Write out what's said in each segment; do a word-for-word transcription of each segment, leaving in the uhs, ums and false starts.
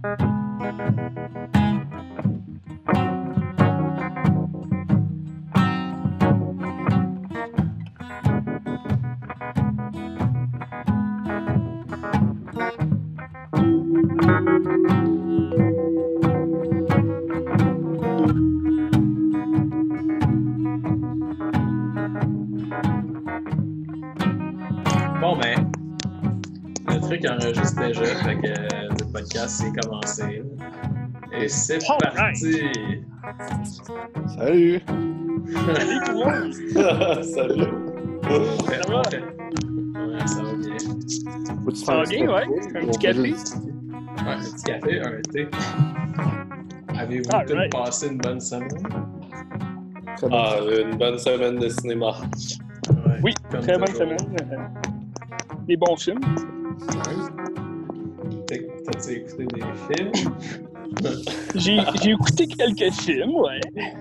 Bon, ben, le truc enregistre déjà, fait que euh, le podcast c'est commencé. Et c'est Oh, parti! Salut! Salut tout le monde! Salut! On fait, Ça va? on fait. Ouais, ça va bien. Faut-tu Ça faire va un petit bien, ouais? café, Un ou petit on fait café? juste- Ouais, un petit café, un thé. Avez-vous All tous right. passé une bonne semaine? Très bon. Ah, une bonne semaine de cinéma. Ouais, Oui, comme très bonne toujours. semaine. Euh, Des bons films. T'as- T'as-tu écouté des films? J'ai j'ai écouté quelques films, ouais.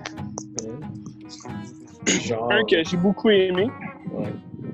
Genre. Un que j'ai beaucoup aimé Ouais.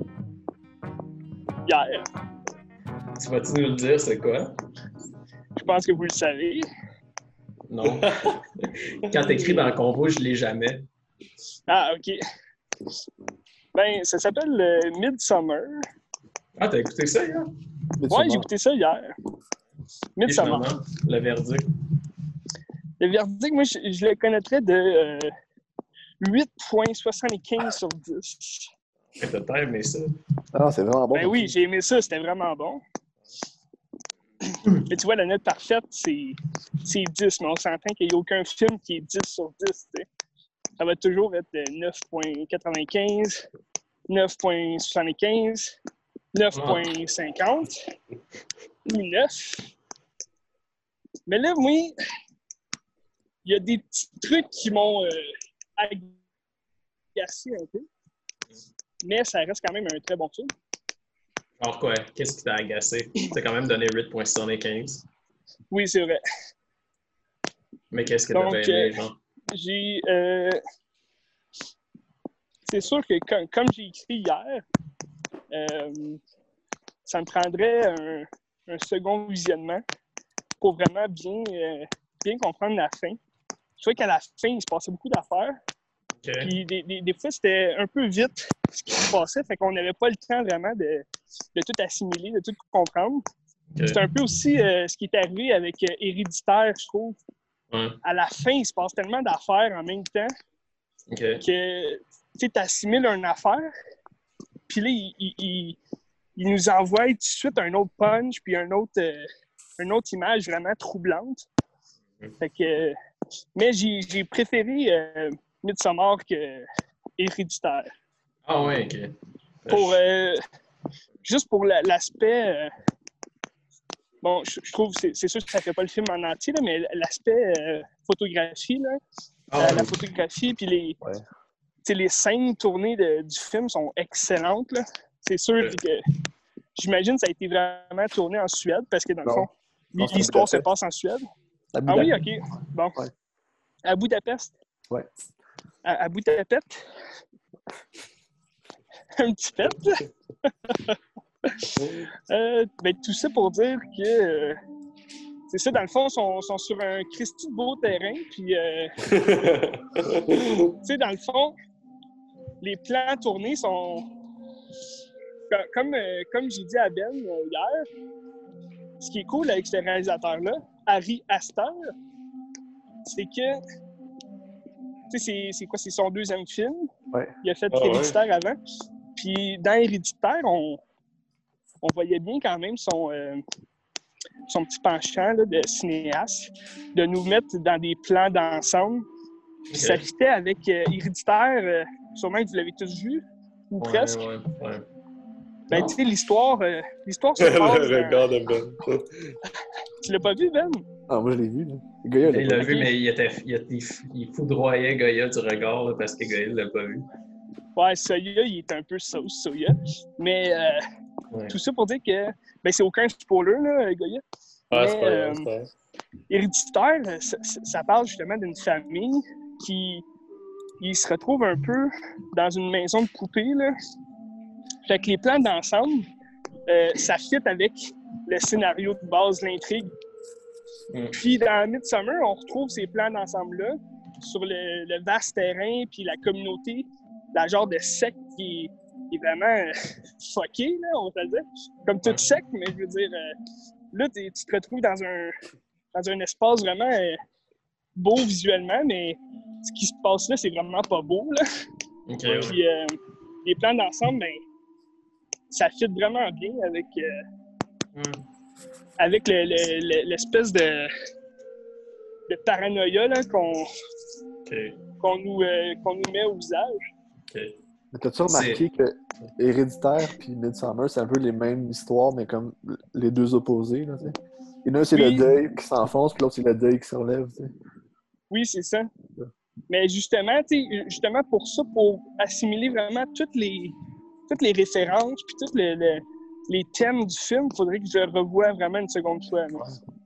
hier. Tu vas-tu nous le dire, c'est quoi? Je pense que vous le savez. Non. Quand t'écris dans le convo, je l'ai jamais. Ah, OK. Ben, ça s'appelle euh, Midsummer. Ah, t'as écouté ça, hier? Mais tu Ouais, m'as- j'ai écouté ça hier. Et Midsummer. finalement, le verdict. Le verdict, moi, je, je le connaîtrais de euh, huit virgule soixante-quinze sur dix. T'as peut-être aimé ça. Ah, c'est vraiment bon. Ben oui, j'ai aimé ça, c'était vraiment bon. Mais tu vois, la note parfaite, c'est c'est dix, mais on s'entend qu'il n'y a aucun film qui est dix sur dix, tu sais. Ça va toujours être neuf virgule quatre-vingt-quinze, neuf virgule soixante-quinze, neuf virgule cinquante ou neuf. Mais là, moi, il y a des petits trucs qui m'ont euh, agacé un peu. Mais ça reste quand même un très bon film. Alors quoi? Qu'est-ce qui t'a agacé? T'as quand même donné huit virgule soixante-quinze. Oui, c'est vrai. Mais qu'est-ce que Donc, t'as aimé, euh, genre? J'ai. Euh... C'est sûr que, comme, comme j'ai écrit hier, euh, ça me prendrait un, un second visionnement pour vraiment bien, euh, bien comprendre la fin. Je trouvais qu'à la fin, il se passait beaucoup d'affaires. Ok. Puis des, des, des fois, c'était un peu vite ce qui se passait, fait qu'on n'avait pas le temps vraiment de, de tout assimiler, de tout comprendre. Ok. C'est un peu aussi euh, ce qui est arrivé avec euh, Héréditaire, je trouve. Ouais. À la fin, il se passe tellement d'affaires en même temps Ok. que tu assimiles une affaire, puis là, il, il, il, il nous envoie tout de suite un autre punch, puis un autre, euh, une autre image vraiment troublante. Fait que, mais j'ai, j'ai préféré euh, Midsommar que Héréditaire. Ah ouais, ok. Pour, euh, juste pour la, l'aspect... Euh, bon, je, je trouve, c'est, c'est sûr que ça ne fait pas le film en entier, là, mais l'aspect euh, photographie, là, Ah, euh, la oui. photographie, puis les, Ouais. les scènes tournées de, du film sont excellentes. Là. C'est sûr Ouais. que j'imagine que ça a été vraiment tourné en Suède, parce que dans le Non. fond, Non, c'est à l'histoire se Budapest. passe en Suède. À Ah oui, Budapest. OK. Bon. Ouais. À Budapest. Ouais. À, à Budapest. Un petit pet. euh, ben, tout ça pour dire que euh, c'est ça, dans le fond, ils sont, sont sur un Christy de beau terrain. Puis, euh, tu sais, dans le fond, les plans tournés sont. co- Comme, euh, comme j'ai dit à Ben euh, hier, ce qui est cool avec ce réalisateur-là, Ari Aster, c'est que. Tu sais, c'est, c'est quoi? C'est son deuxième film. Ouais. Il a fait Ah ouais? Héréditaire avant. Puis dans Héréditaire, on, on voyait bien quand même son, euh, son petit penchant là, de cinéaste, de nous mettre dans des plans d'ensemble. Puis ça Ok. fitait avec euh, Héréditaire, euh, sûrement que vous l'avez tous vu, ou Ouais, presque. ouais, ouais. Ben, Non. tu sais, l'histoire, euh, l'histoire se Le passe... dans- regard de Ben. Tu l'as pas vu, Ben? Ah, moi, je l'ai vu. Là. Goya, Il l'a pas vu, Ok. mais il, était, il, il, il foudroyait Goya du regard là, parce que Goya ne l'a pas vu. Ouais, Soya, il est un peu sauce, Soya. Mais euh, Ouais. tout ça pour dire que... Ben, c'est aucun spoiler, là, Goya. Ah, Mais, c'est pas grave, euh, c'est pas grave. Héréditaire, ça, ça parle justement d'une famille qui il se retrouve un peu dans une maison de poupée. Là. Fait que les plans d'ensemble, euh, ça fit avec le scénario de base, l'intrigue. Mm. Puis dans Midsommar, on retrouve ces plans d'ensemble-là sur le, le vaste terrain, puis la communauté, la genre de secte qui est, qui est vraiment euh, fuckée, là, on va te le dire. Comme toute secte, mais je veux dire, euh, là, tu te retrouves dans un, dans un espace vraiment euh, beau visuellement, mais ce qui se passe là, c'est vraiment pas beau, là. Ok, ouais. Puis euh, les plans d'ensemble, ben, ça fit vraiment bien avec, euh, Mm. avec le, le, le, l'espèce de, de paranoïa là, qu'on, Ok, qu'on, nous, euh, qu'on nous met au visage. ok. Mais t'as-tu remarqué que Héréditaire puis Midsommar, c'est un peu les mêmes histoires, mais comme les deux opposés, là, tu sais. Il y en a un, c'est Oui. le deuil qui s'enfonce, puis l'autre, c'est le deuil qui se relève, tu sais. Oui, c'est ça. Mais justement, tu sais, justement pour ça, pour assimiler vraiment toutes les, toutes les références puis tous le, le, les thèmes du film, il faudrait que je le revoie vraiment une seconde fois. Là.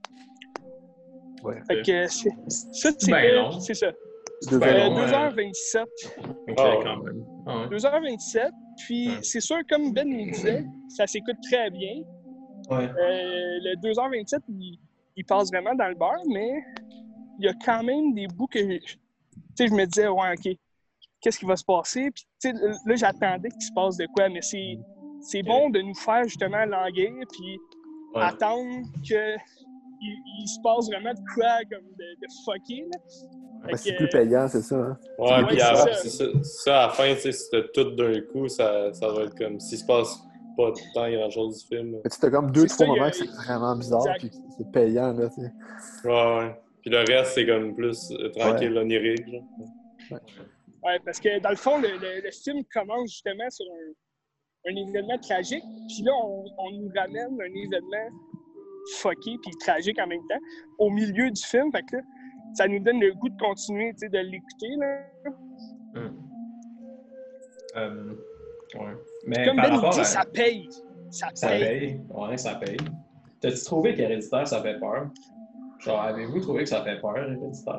Ouais. Fait que c'est, ça, C'est bien c'était, long. c'est ça. Deux Ben Euh, non, deux heures euh, vingt-sept. Ok, Ah. quand même. Ah ouais. deux heures vingt-sept. Puis Ouais. c'est sûr, comme Ben nous disait, ça s'écoute très bien. Ouais. Euh, le deux heures vingt-sept, il, il passe vraiment dans le beurre, mais il y a quand même des bouts que tu sais, je me disais, ouais, OK, qu'est-ce qui va se passer? Puis, tu sais, là, j'attendais qu'il se passe de quoi, mais c'est, c'est Ok. bon de nous faire justement languir, puis Ouais. attendre que il, il se passe vraiment de quoi, comme de, de fucké, là. Fait Ben, c'est que, plus payant, c'est ça. Hein? Ouais, Ouais, puis c'est à, ça. c'est ça, ça, à la fin, tu sais, si t'as tout d'un coup, ça, ça va être comme s'il se passe pas tant grand-chose du film. Mais tu as comme deux, C'est trois ça, il y a- moments que c'est vraiment bizarre, Exact. puis c'est payant, là, tu sais. Ouais, ouais. Puis le reste, c'est comme plus euh, tranquille, Ouais. onirique, genre. Ouais, parce que dans le fond, le, le, le film commence justement sur un, un événement tragique, puis là, on, on nous ramène un événement fucké puis tragique en même temps au milieu du film. Fait que là, ça nous donne le goût de continuer, tu sais, de l'écouter, là. Hum. Euh, ouais. Mais Comme par Ben il rapport dit, à... ça paye. Ça paye. Ça paye. Ouais, ça paye. T'as-tu trouvé qu'Héréditaire, ça fait peur? Genre, avez-vous trouvé que ça fait peur, Héréditaire?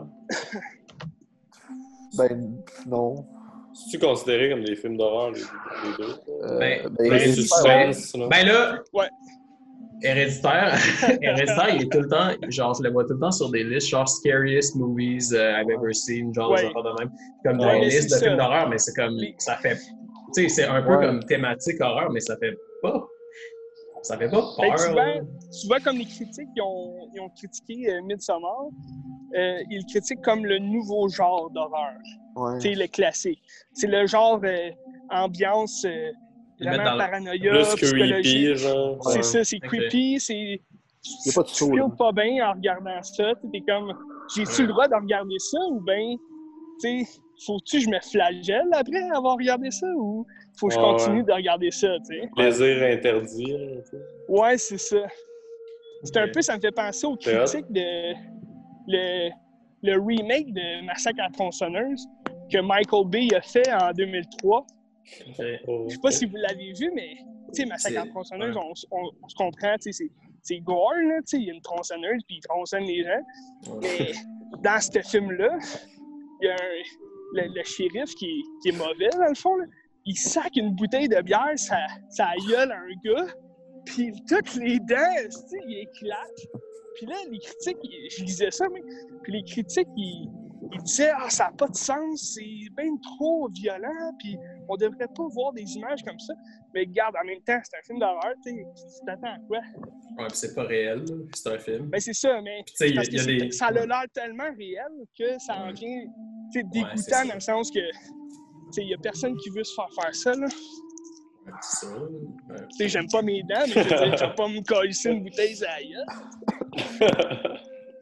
Ben, non. C'est-tu considéré comme des films d'horreur, les, les deux? Euh, Ben, ben, ben, Plus Héréditaire, ouais. suspense, là. Ben là, Ouais. Héréditaire, Héréditaire, il est tout le temps, genre, je le vois tout le temps sur des listes, genre Scariest Movies uh, I've Ever Seen, genre, Ouais. des affaires de même. Comme Ouais, des mais listes c'est de films ça. d'horreur, mais c'est comme, Les- ça fait, tu sais, c'est un peu Ouais. comme thématique horreur, mais ça fait pas, ça fait pas Ben, peur. tu, là. vois, tu vois comme les critiques qui ont, ils ont critiqué euh, Midsommar, euh, ils le critiquent comme le nouveau genre d'horreur. Ouais. C'est le classique. C'est le genre euh, ambiance euh, Ils le mettent vraiment dans le- paranoïa, Plus psychologique. creepy, genre. C'est Ouais. ça, c'est Ok. creepy, c'est... Y a pas de Tu saut, feels là. pas bien en regardant ça. T'es comme, j'ai-tu Ouais. le droit de regarder ça ou bien, tu sais, faut-tu que je me flagelle après avoir regardé ça ou faut que je Ouais, continue ouais. de regarder ça, tu sais? Plaisir interdit, là, tu sais. Ouais, c'est ça. C'est un Ok. peu, ça me fait penser aux C'est hot. critiques de le, le remake de Massacre à la tronçonneuse que Michael Bay a fait en deux mille trois. Ok. Oh, Je sais pas si vous l'avez vu, mais tu sais, Massacre à la C'est- tronçonneuse, ouais. on, on- on se comprend, tu sais, c'est, c'est gore, là, tu sais, il y a une tronçonneuse puis il tronçonne les gens. Ouais. Mais dans ce film-là, il y a un, le, le shérif qui est, qui est mauvais, dans le fond, là. Il sac une bouteille de bière, ça, ça gueule à un gars, puis toutes les dents, tu sais, il éclate. Puis là, les critiques, ils- je lisais ça, mais puis les critiques, ils, ils disaient « Ah, ça n'a pas de sens, c'est bien trop violent, puis on devrait pas voir des images comme ça. » Mais regarde, en même temps, c'est un film d'horreur, tu sais, tu t'attends à quoi? Ouais, pis c'est pas réel, là. C'est un film. Ben c'est ça, mais Puis, tu sais, il y a- parce il que y a c'est- des- ça a l'air tellement réel que ça en vient, tu sais, dégoûtant c'est ça. dans le sens que, tu sais, il y a personne qui veut se faire faire ça, là. Ouais, c'est ça. Ouais. Tu sais, j'aime pas mes dents, mais je veux dire, tu vas pas me coller une bouteille sur la gueule.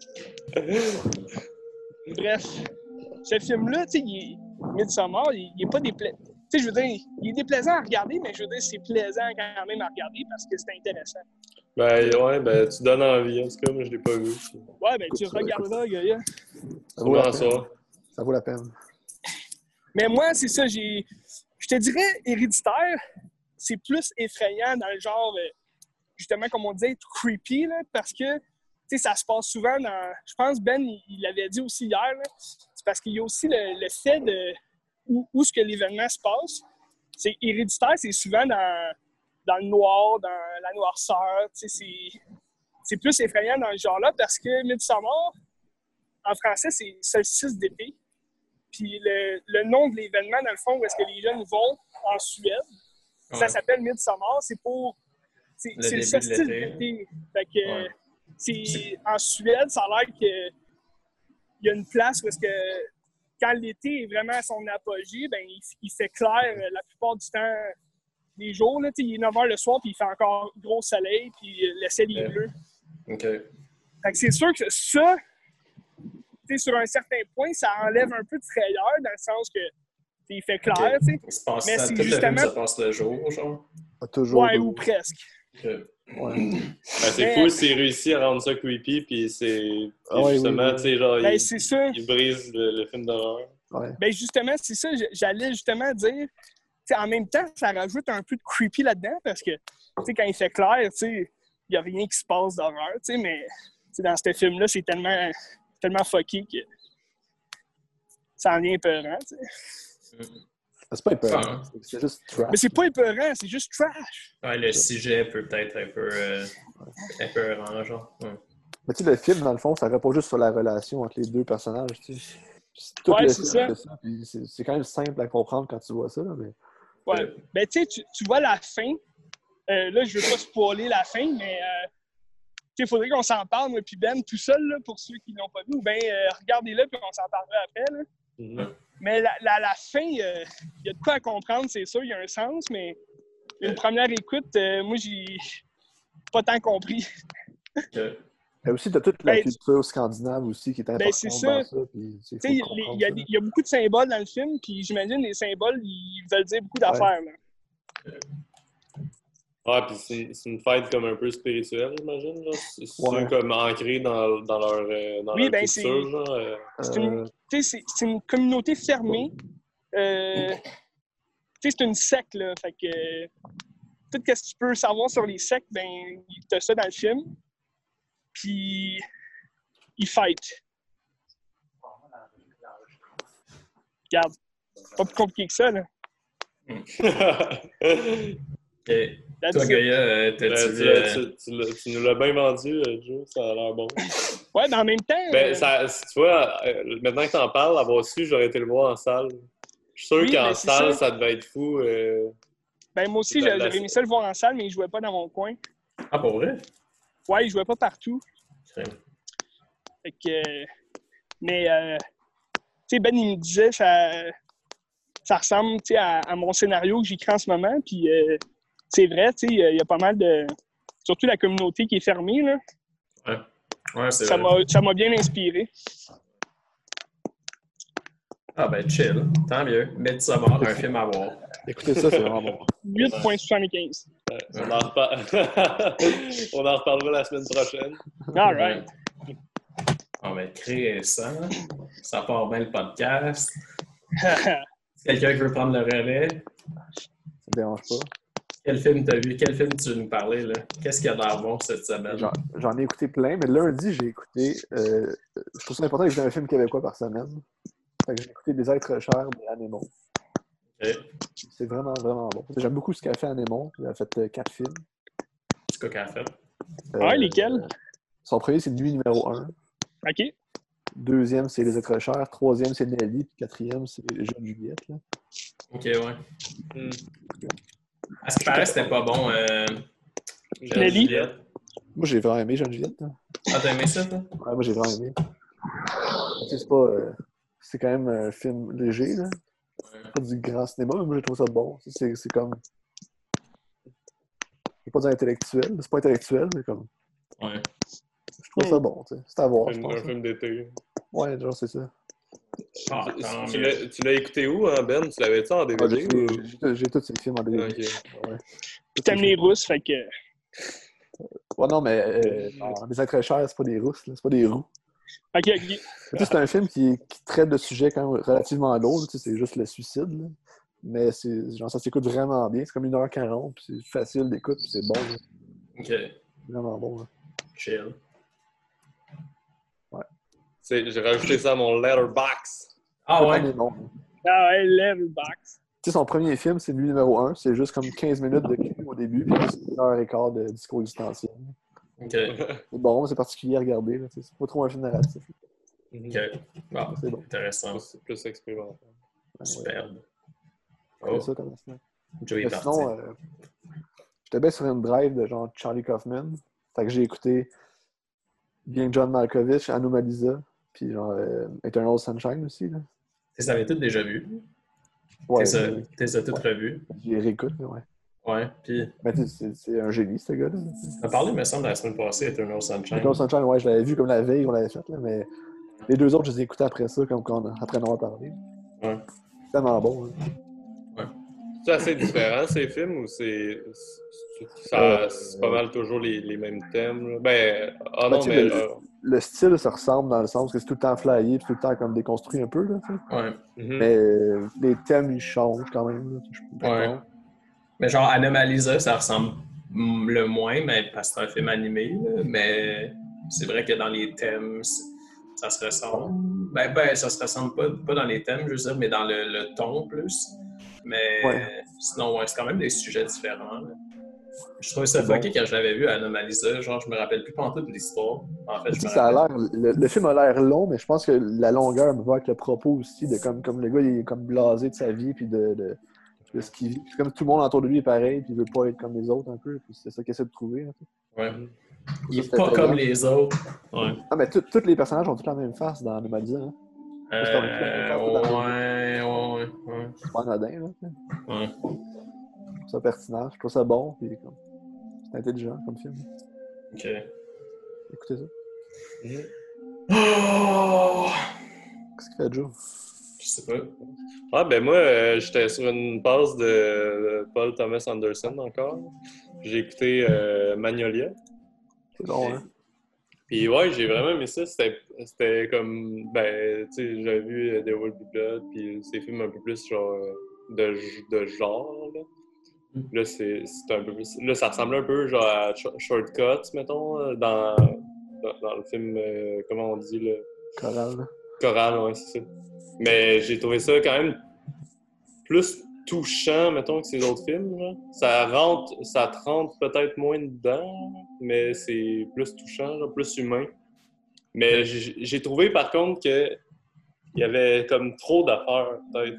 Bref, ce film-là, tu sais, il est Midsommar, il, il est pas déplaisant. Tu sais, je veux dire, il est déplaisant à regarder, mais je veux dire, c'est plaisant quand même à regarder parce que c'est intéressant. Ben, ouais, ben, tu donnes envie, en tout cas, moi, je l'ai pas vu. Ouais, ben tu Écoute ça, regarderas, gars. Ça vaut la Sûrement peine. ça. Ça vaut la peine. Mais moi, c'est ça, j'ai. Je te dirais, Héréditaire, c'est plus effrayant dans le genre, euh, justement, comme on disait, creepy, là, parce que, tu sais, ça se passe souvent dans. Je pense, Ben, il il l'avait dit aussi hier, là, c'est parce qu'il y a aussi le, le fait de. Où, où est-ce que l'événement se passe. C'est Héréditaire, c'est souvent dans, dans le noir, dans la noirceur, tu sais, c'est. c'est plus effrayant dans ce genre-là parce que Midsommar, en français, c'est solstice d'été. Puis le, le nom de l'événement, dans le fond, où est-ce que les jeunes vont en Suède, ouais. ça s'appelle Midsommar. C'est pour... C'est le, le solstice de d'été. Fait que ouais. c'est, c'est... En Suède, ça a l'air qu'il y a une place où est-ce que quand l'été est vraiment à son apogée, ben il, il fait clair la plupart du temps des jours. Là, il est neuf heures le soir, puis il fait encore gros soleil, puis le ciel est bleu. OK. Fait que c'est sûr que ça, sur un certain point, ça enlève un peu de frayeur, dans le sens que il fait clair, okay. Il se passe, mais ça, c'est tout justement... le film se passe le jour, genre? Toujours. Ouais, ou presque. Okay. Ouais. Ben, c'est mais... fou s'il réussit à rendre ça creepy, puis c'est ah, oui, justement, oui, oui. tu sais, genre, ben, il, c'est ça. il brise le, le film d'horreur. Ouais. Ben justement, c'est ça, j'allais justement dire, en même temps, ça rajoute un peu de creepy là-dedans, parce que, tu sais, quand il fait clair, tu sais, il n'y a rien qui se passe d'horreur, tu sais, mais dans ce film-là, c'est tellement, tellement fucké que ça en vient épeurant, tu sais. Mm. C'est pas épeurant, ah. c'est juste trash. Mais c'est pas épeurant, c'est juste trash. Ouais, le sujet peut être un peu euh, épeurant, genre. Ouais. Mais tu sais, le film, dans le fond, ça repose juste sur la relation entre les deux personnages, tu sais. Tout ouais, le c'est ça. ça c'est, c'est quand même simple à comprendre quand tu vois ça, là, mais... Ouais. Euh... Ben, tu sais, tu vois la fin. Euh, là, je veux pas spoiler la fin, mais... Euh... Il faudrait qu'on s'en parle, moi puis Ben, tout seul, là, pour ceux qui ne l'ont pas vu. Ou bien, euh, regardez-le, puis on s'en parlera après. Là. Mm-hmm. Mais la, la, la fin, il euh, y a de quoi à comprendre, c'est sûr, il y a un sens, mais une première écoute, euh, moi, j'ai pas tant compris. Okay. Et aussi, tu as toute la ben, culture scandinave aussi qui est importante ben, c'est ça. Dans ça. Il y, y a beaucoup de symboles dans le film, puis j'imagine les symboles, ils veulent dire beaucoup d'affaires. Ouais. Là. Ah, puis c'est, c'est une fête comme un peu spirituelle, j'imagine. Là. C'est, c'est ouais. comme ancré dans, dans leur, euh, dans oui, leur ben culture. C'est, genre, euh... c'est, une, c'est, c'est une communauté fermée. Euh, c'est une secte, là. Fait que tout ce que tu peux savoir sur les sectes, ben, t'as ça dans le film. Puis ils fêtent. Regarde, pas plus compliqué que ça, là. Okay. Toi, Gaïa, euh, t'as ben, tu, euh... tu, tu, tu nous l'as bien vendu, Joe, ça a l'air bon. Ouais, mais en même temps... Ben, euh... ça, tu vois, maintenant que t'en parles, avoir su, j'aurais été le voir en salle. Je suis sûr oui, qu'en salle, ça. ça devait être fou. Euh... Ben, moi aussi, j'aurais la... aimé ça le voir en salle, mais il jouait pas dans mon coin. Ah, pour vrai? Ouais, il jouait pas partout. Okay. Fait que... Mais, euh... tu sais, Ben, il me disait, ça, ça ressemble, tu sais, à, à mon scénario que j'écris en ce moment, puis... Euh... C'est vrai, tu sais, il y a pas mal de... Surtout la communauté qui est fermée, là. Ouais. Ouais, c'est ça vrai. M'a, ça m'a bien inspiré. Ah ben, chill. Tant mieux. Midsommar, un film à voir. Écoutez ça, c'est vraiment bon. huit virgule soixante-quinze. Ouais, on, en repar... on en reparlera la semaine prochaine. All right. On va créer ça. Ça part bien le podcast. Quelqu'un qui veut prendre le relais? Ça ne dérange pas. Quel film t'as vu? Quel film tu veux nous parler, là? Qu'est-ce qu'il y a d'air bon cette semaine? J'en, j'en ai écouté plein, mais lundi, j'ai écouté... Euh, je trouve ça important d'écouter un film québécois par semaine. Fait que j'ai écouté Des êtres chers de Anémon. Okay. C'est vraiment, vraiment bon. J'aime beaucoup ce qu'a fait Anémon. Il a fait euh, quatre films. C'est quoi qu'il a fait? Euh, ouais, lesquels? Euh, son premier, c'est Nuit numéro un. OK. Deuxième, c'est Les êtres chers. Troisième, c'est Nelly. Puis quatrième, c'est Jeune Juliette. Là. OK, ouais. Mm. À ce qui paraît, c'était pas bon, euh, Jeune Juliette. Moi, j'ai vraiment aimé Jeune Juliette. Là. Ah, t'as aimé ça, toi? Ouais, moi, j'ai vraiment aimé. C'est pas... Euh, c'est quand même un film léger, là. Ouais. Pas du grand cinéma, mais moi, j'ai trouvé ça bon. C'est, c'est comme... Je vais pas dire intellectuel. C'est pas intellectuel, mais comme... Ouais. Je trouve ça bon, tu sais. C'est à voir, je pense. Un film d'été. Ouais, genre, c'est ça. Ah, tu, l'as, tu l'as écouté où, hein, Ben? Tu l'avais-tu en D V D? Ah, j'ai, ou... j'ai, j'ai tous ces films en D V D. Okay. Ouais. Tu t'aimes les Russes, fait que... Ouais, non, mais euh, non, Les êtres chers, c'est pas des Russes, là. C'est pas des roux. OK, OK. C'est un film qui, qui traite de sujets quand même relativement lourds, c'est juste le suicide, là. Mais c'est, genre, ça s'écoute vraiment bien. C'est comme une heure quarante, puis c'est facile d'écoute, puis c'est bon. Là. OK. Vraiment bon. Là. Chill. Ouais. C'est, j'ai rajouté ça à mon Letterboxd. Ah ouais? Bon. Ah ouais, Letterboxd. Tu sais, son premier film, c'est Nuit numéro un. C'est juste comme quinze minutes de cul au début, puis c'est une heure et quart de discours existentiel. OK. C'est bon, c'est particulier à regarder. Là, c'est pas trop un film narratif. OK. Bon, C'est bon. intéressant. C'est plus expérimental. Ouais, Superbe. ouais. Oh, C'est ça comme ça. Joey est Mais parti. sinon, euh, j'étais bien sur une drive de genre Charlie Kaufman. Fait que j'ai écouté bien John Malkovich, Anomalisa, puis genre euh, Eternal Sunshine aussi. Là. Tu les avais toutes déjà vues? Ouais, Tu mais- les as toutes ouais. revues? Je les réécoute, là, ouais. Ouais, puis Mais tu sais, c'est c'est un génie, ce gars-là. là. on a parlé, me semble, la semaine passée, Eternal Sunshine. Eternal Sunshine, ouais, je l'avais vu comme la veille qu'on l'avait faite, là, mais les deux autres, je les ai écoutés après ça, comme quand, après en avoir parlé. Ouais. C'est tellement bon. Hein. C'est assez différent, ces films, ou c'est... c'est- ça- Euh, c'est pas mal toujours les, les mêmes thèmes, là? Ben, ah Ben, non, tu sais, mais... le, genre, le style se ressemble dans le sens que c'est tout le temps flyé, puis tout le temps comme déconstruit un peu, là, tu sais. Ouais. mhm. Mais euh, les thèmes, ils changent quand même. Là, je, je Ouais. pense. Mais genre, Anomalisa, ça ressemble mm, le moins, mais parce que c'est un film animé, là, mais c'est vrai que dans les thèmes, c'est- ça se ressemble. Ben, ben, ça se ressemble pas, pas dans les thèmes, je veux dire, mais dans le, le ton plus. Mais Ouais. sinon, ouais, c'est quand même des sujets différents. Là. Je trouvais ça C'est bon. fucké quand je l'avais vu à Anomalisa. Genre, je me rappelle plus pantoute de l'histoire. En fait, Tu je sais, me ça a rappelle. l'air, le, le film a l'air long, mais je pense que la longueur me va avec le propos aussi, de comme, comme le gars, il est comme blasé de sa vie, puis de, de, de ce qu'il vit. Puis comme tout le monde autour de lui est pareil, puis il veut pas être comme les autres un peu, puis c'est ça qu'il essaie de trouver. Un peu. Ouais. Il Ça, est c'était pas plaisant. comme les autres. Ouais. Ah, mais tous les personnages ont tous la même face dans Anomalisa. Hein. Euh, C'est pas ouais, ouais, ouais. C'est pas anodin, là. tu sais. Ouais. Je trouve ça pertinent, je trouve ça bon, puis comme, c'est intelligent comme film. OK. Écoutez ça. Mhm. Oh! Qu'est-ce qu'il fait, Joe? Je sais pas. Ah, ben moi, euh, j'étais sur une passe de Paul Thomas Anderson encore. J'ai écouté euh, Magnolia. C'est long, hein? Puis ouais, j'ai vraiment aimé ça. C'était, c'était comme, ben, tu sais, j'avais vu euh, The Will Be Blood, puis ces films un peu plus genre euh, de, de genre, là. Là, c'est, c'est un peu plus... Là, ça ressemble un peu genre à Sh- Shortcuts, mettons, euh, dans, dans, dans le film, euh, comment on dit, le Choral, là. Choral, ouais, c'est ça. Mais j'ai trouvé ça quand même plus touchant, mettons, que ces autres films, là. Ça rentre, ça te rentre peut-être moins dedans, mais c'est plus touchant, genre, plus humain. Mais j'ai, j'ai trouvé, par contre, que il y avait comme trop d'affaires, peut-être.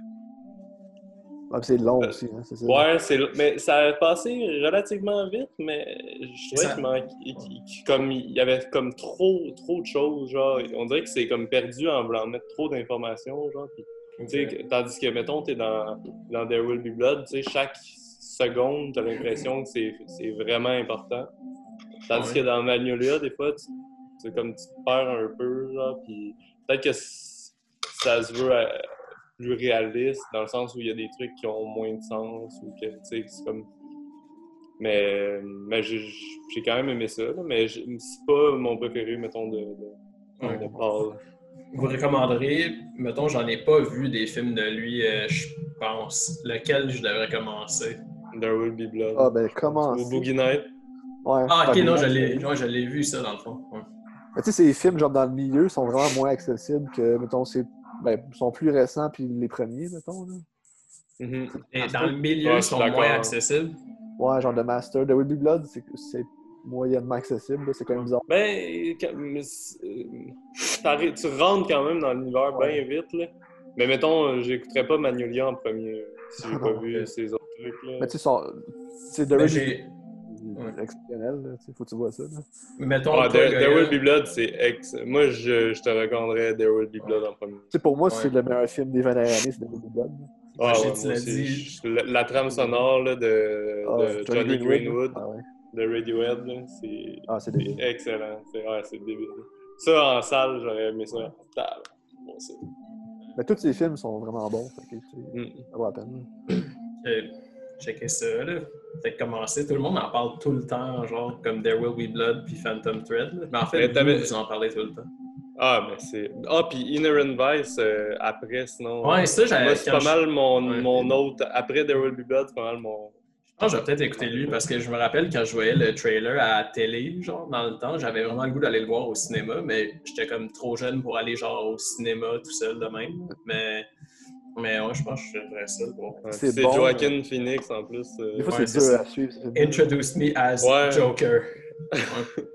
Ah, puis c'est long aussi, hein, c'est ça. Ouais, c'est, mais ça a passé relativement vite, mais je trouvais Ça- qu'il manquait, qu'il- qu'il- comme il y avait comme trop, trop de choses, genre, on dirait que c'est comme perdu en voulant mettre trop d'informations, genre, puis, tu sais, que- tandis que, mettons, t'es dans, dans There Will Be Blood, tu sais, chaque seconde, t'as l'impression que c'est, c'est vraiment important. Tandis Ouais. que dans Magnolia, des fois, tu, c'est comme tu te perds un peu, genre, puis peut-être que c- ça se veut euh, plus réaliste, dans le sens où il y a des trucs qui ont moins de sens, ou que, tu sais, c'est comme... Mais, mais j'ai, j'ai quand même aimé ça, là, mais je- c'est pas mon préféré, mettons, de, de, Ouais. de Paul. Vous recommanderez, mettons, j'en ai pas vu des films de lui, euh, je pense. Lequel je devrais commencer? There Will Be Blood. Ah, ben, comment? Ou Boogie Night. Ouais. Ah, ok, Ouais, non, mais- je l'ai, ouais, je l'ai vu, ça, dans le fond. Ouais. Mais tu sais, ces films, genre, dans le milieu, sont vraiment moins accessibles que, mettons, c'est... Ben, sont plus récents, puis les premiers, mettons, là. Mhm. Et dans le milieu, Ouais, ils je suis sont d'accord. moins accessibles. Ouais, genre de Master. The Will Be Blood, c'est, c'est moyennement accessible, là. C'est quand même bizarre. Ben, quand- mais c'est- euh, t'arri- tu rentres quand même dans l'univers Ouais. bien vite, là. Mais mettons, euh, j'écouterais pas Magnolia en premier, si j'ai pas Non, vu ok. ces autres trucs, là. Mais tu sais, sont... c'est The Mais Will Be j'ai. Blood, exceptionnel, là. Tu sais, faut que tu vois ça, là. Mettons, Ah, toi, There, There Gaël, Will Be Blood, c'est ex... Moi, je, je te recommanderais There Will Be Blood en premier. Tu sais, pour moi, Ouais. c'est le meilleur film des vingt dernières années, c'est The Will Be Blood. là. Ah j'ai- ouais, tu moi l'as aussi. dit. Je- La, la trame sonore là, de, Ah, de Johnny Greenwood, Ah, ouais. de Radiohead, là, c'est Ah, c'est c'est débile. excellent. C'est ouais, c'est débile. Ça, en salle, j'aurais aimé ça. Ah, bon, ça. Mais tous ces films sont vraiment bons, fait que, tu sais, Mm. ça vaut la peine. euh, checker ça, là. Peut-être commencer. Tout le monde en parle tout le temps, genre, comme There Will Be Blood puis Phantom Thread. là. Mais en fait, Mais vous, t'avais- vous en parlez tout le temps. Ah, mais c'est. Ah, puis Inherent Vice euh, après, sinon. Ouais, ça, j'avais- Moi, c'est quand pas je- mal mon, Ouais. mon autre. Après There Will Be Blood, c'est pas mal mon. Je pense que je vais peut-être écouter lui parce que je me rappelle quand je voyais le trailer à la télé, genre, dans le temps, j'avais vraiment le goût d'aller le voir au cinéma, mais j'étais comme trop jeune pour aller, genre, au cinéma tout seul de même. Mais, mais ouais, je pense que je ferais ça. Bon. Ouais, C'est c'est bon, Joaquin Phoenix en plus. euh, Des fois, Ouais, c'est c'est dur ça. à suivre. ce film. Introduce me as Ouais. Joker. Ouais.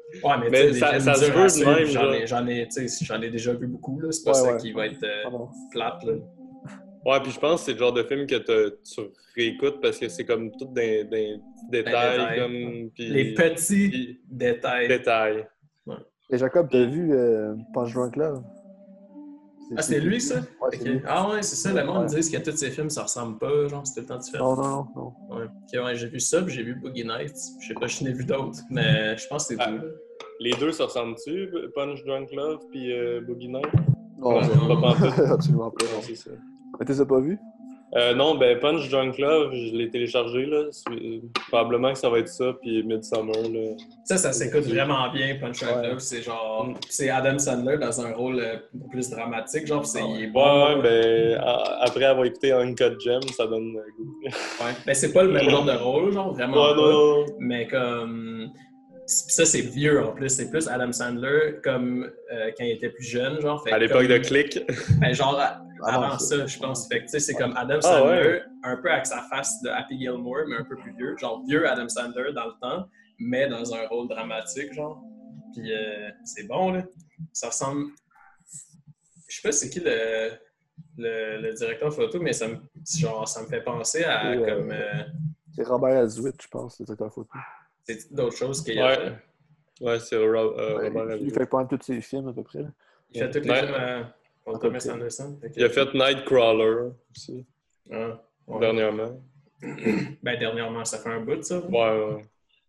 Ouais, mais, Mais tu sais, ça- des ça films se durs veut à de suivre, même, j'en genre. ai, j'en ai, tu sais, j'en ai déjà vu beaucoup, là. C'est pas Ouais, ça ouais. qui va être euh, Ah non. plate, là. Ouais, puis je pense que c'est le genre de film que te- tu réécoutes parce que c'est comme tout des, des détails, détails. comme. Puis, Les petits puis- détails. détails. Et Jacob, t'as vu euh, Punch Drunk Love? Ah, c'est lui, ça? Ouais, Ok. c'est lui. Ah ouais, c'est ça, le monde Ouais. dit que tous ces films, ça ressemble pas, genre, c'est tout le temps différent. Non, non, non, non. Ouais. Ok, ouais, j'ai vu ça, puis j'ai vu Boogie Nights. Je sais pas, je n'ai vu d'autres, mais je pense que c'est Ah. tout, là. Les deux se ressemblent-tu? Punch Drunk Love puis euh, Boogie Night? Non, Non, non, pas non. pantoute. Absolument pas. Non, Non. c'est ça. Mais tu les as pas vus? Euh, non, ben Punch Drunk Love, je l'ai téléchargé, là. C'est- Probablement que ça va être ça, puis Midsummer, là. Ça, ça s'écoute vraiment bien, Punch Drunk Ouais. Love. C'est genre, Mm. c'est Adam Sandler dans un rôle euh, beaucoup plus dramatique, genre, puis c'est, Ah ouais. il est Ouais, bon. ouais, ben, a- après avoir écouté Uncut Gem, ça donne euh, goût. Ouais. Ben, c'est pas le même genre de rôle, genre, vraiment Ouais, pas. non, non. Mais comme. Ça, c'est vieux en plus. C'est plus Adam Sandler comme euh, quand il était plus jeune, genre. Fait À l'époque comme- de Click. Ben, genre, à- Avant avant ça. ça, je pense. Fait que, tu sais, c'est comme Adam Ah, Sandler, ouais. un peu avec sa face de Happy Gilmore, mais un peu plus vieux. Genre, vieux Adam Sandler dans le temps, mais dans un rôle dramatique, genre. Puis, euh, c'est bon, là. Ça ressemble. Je sais pas c'est qui le, le, le directeur photo, mais ça me, genre, ça me fait penser à Et, euh, comme. euh, C'est Robert Azuit, je pense, le directeur photo. c'est d'autres choses qu'il y a. Ouais. Ouais, c'est Ro- euh, Ouais, Robert il Azuit. fait pas tous ses films, à peu près. Là. Il fait tous les Ouais. films à Paul À peu Thomas près. Anderson. Fait que- Il a fait Nightcrawler aussi, Ah, ouais. dernièrement. Ben, dernièrement, ça fait un bout, ça. Ouais, ouais.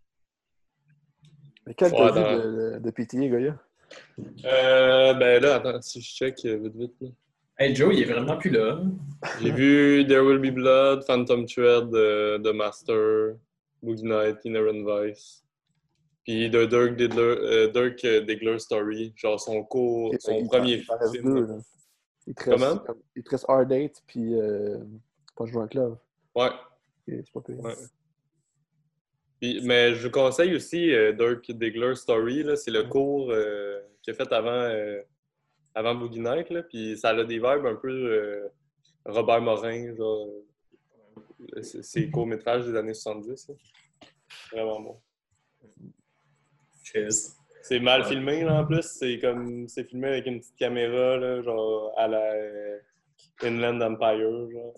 Mais quel Ouais, t'as vu dans- de, de, de P T A, Goya? Euh, ben là, attends, si je check euh, vite, vite. Là. Hey, Joe, il est vraiment plus là. J'ai vu There Will Be Blood, Phantom Thread, euh, The Master, Boogie Night, Inherent Vice. Puis The Dirk Diggler, euh, Dirk Diggler Story, genre son, co, son Il premier t'en reste film. deux, là. Il te reste, Comment? comme- il te reste Hard Date, puis euh, Punch Drunk Love. Ouais, Et c'est pas pire. ouais. Puis, mais je vous conseille aussi euh, Dirk Diggler Story, là, c'est le cours euh, qu'il a fait avant, euh, avant Boogie Night, là, puis ça a des vibes un peu euh, Robert Morin, genre, euh, c'est c'est court-métrage des années soixante-dix. Là. Vraiment bon. Cheers. C'est mal Ouais. filmé, là, en plus. C'est comme, c'est filmé avec une petite caméra, là, genre, à la euh, Inland Empire, genre.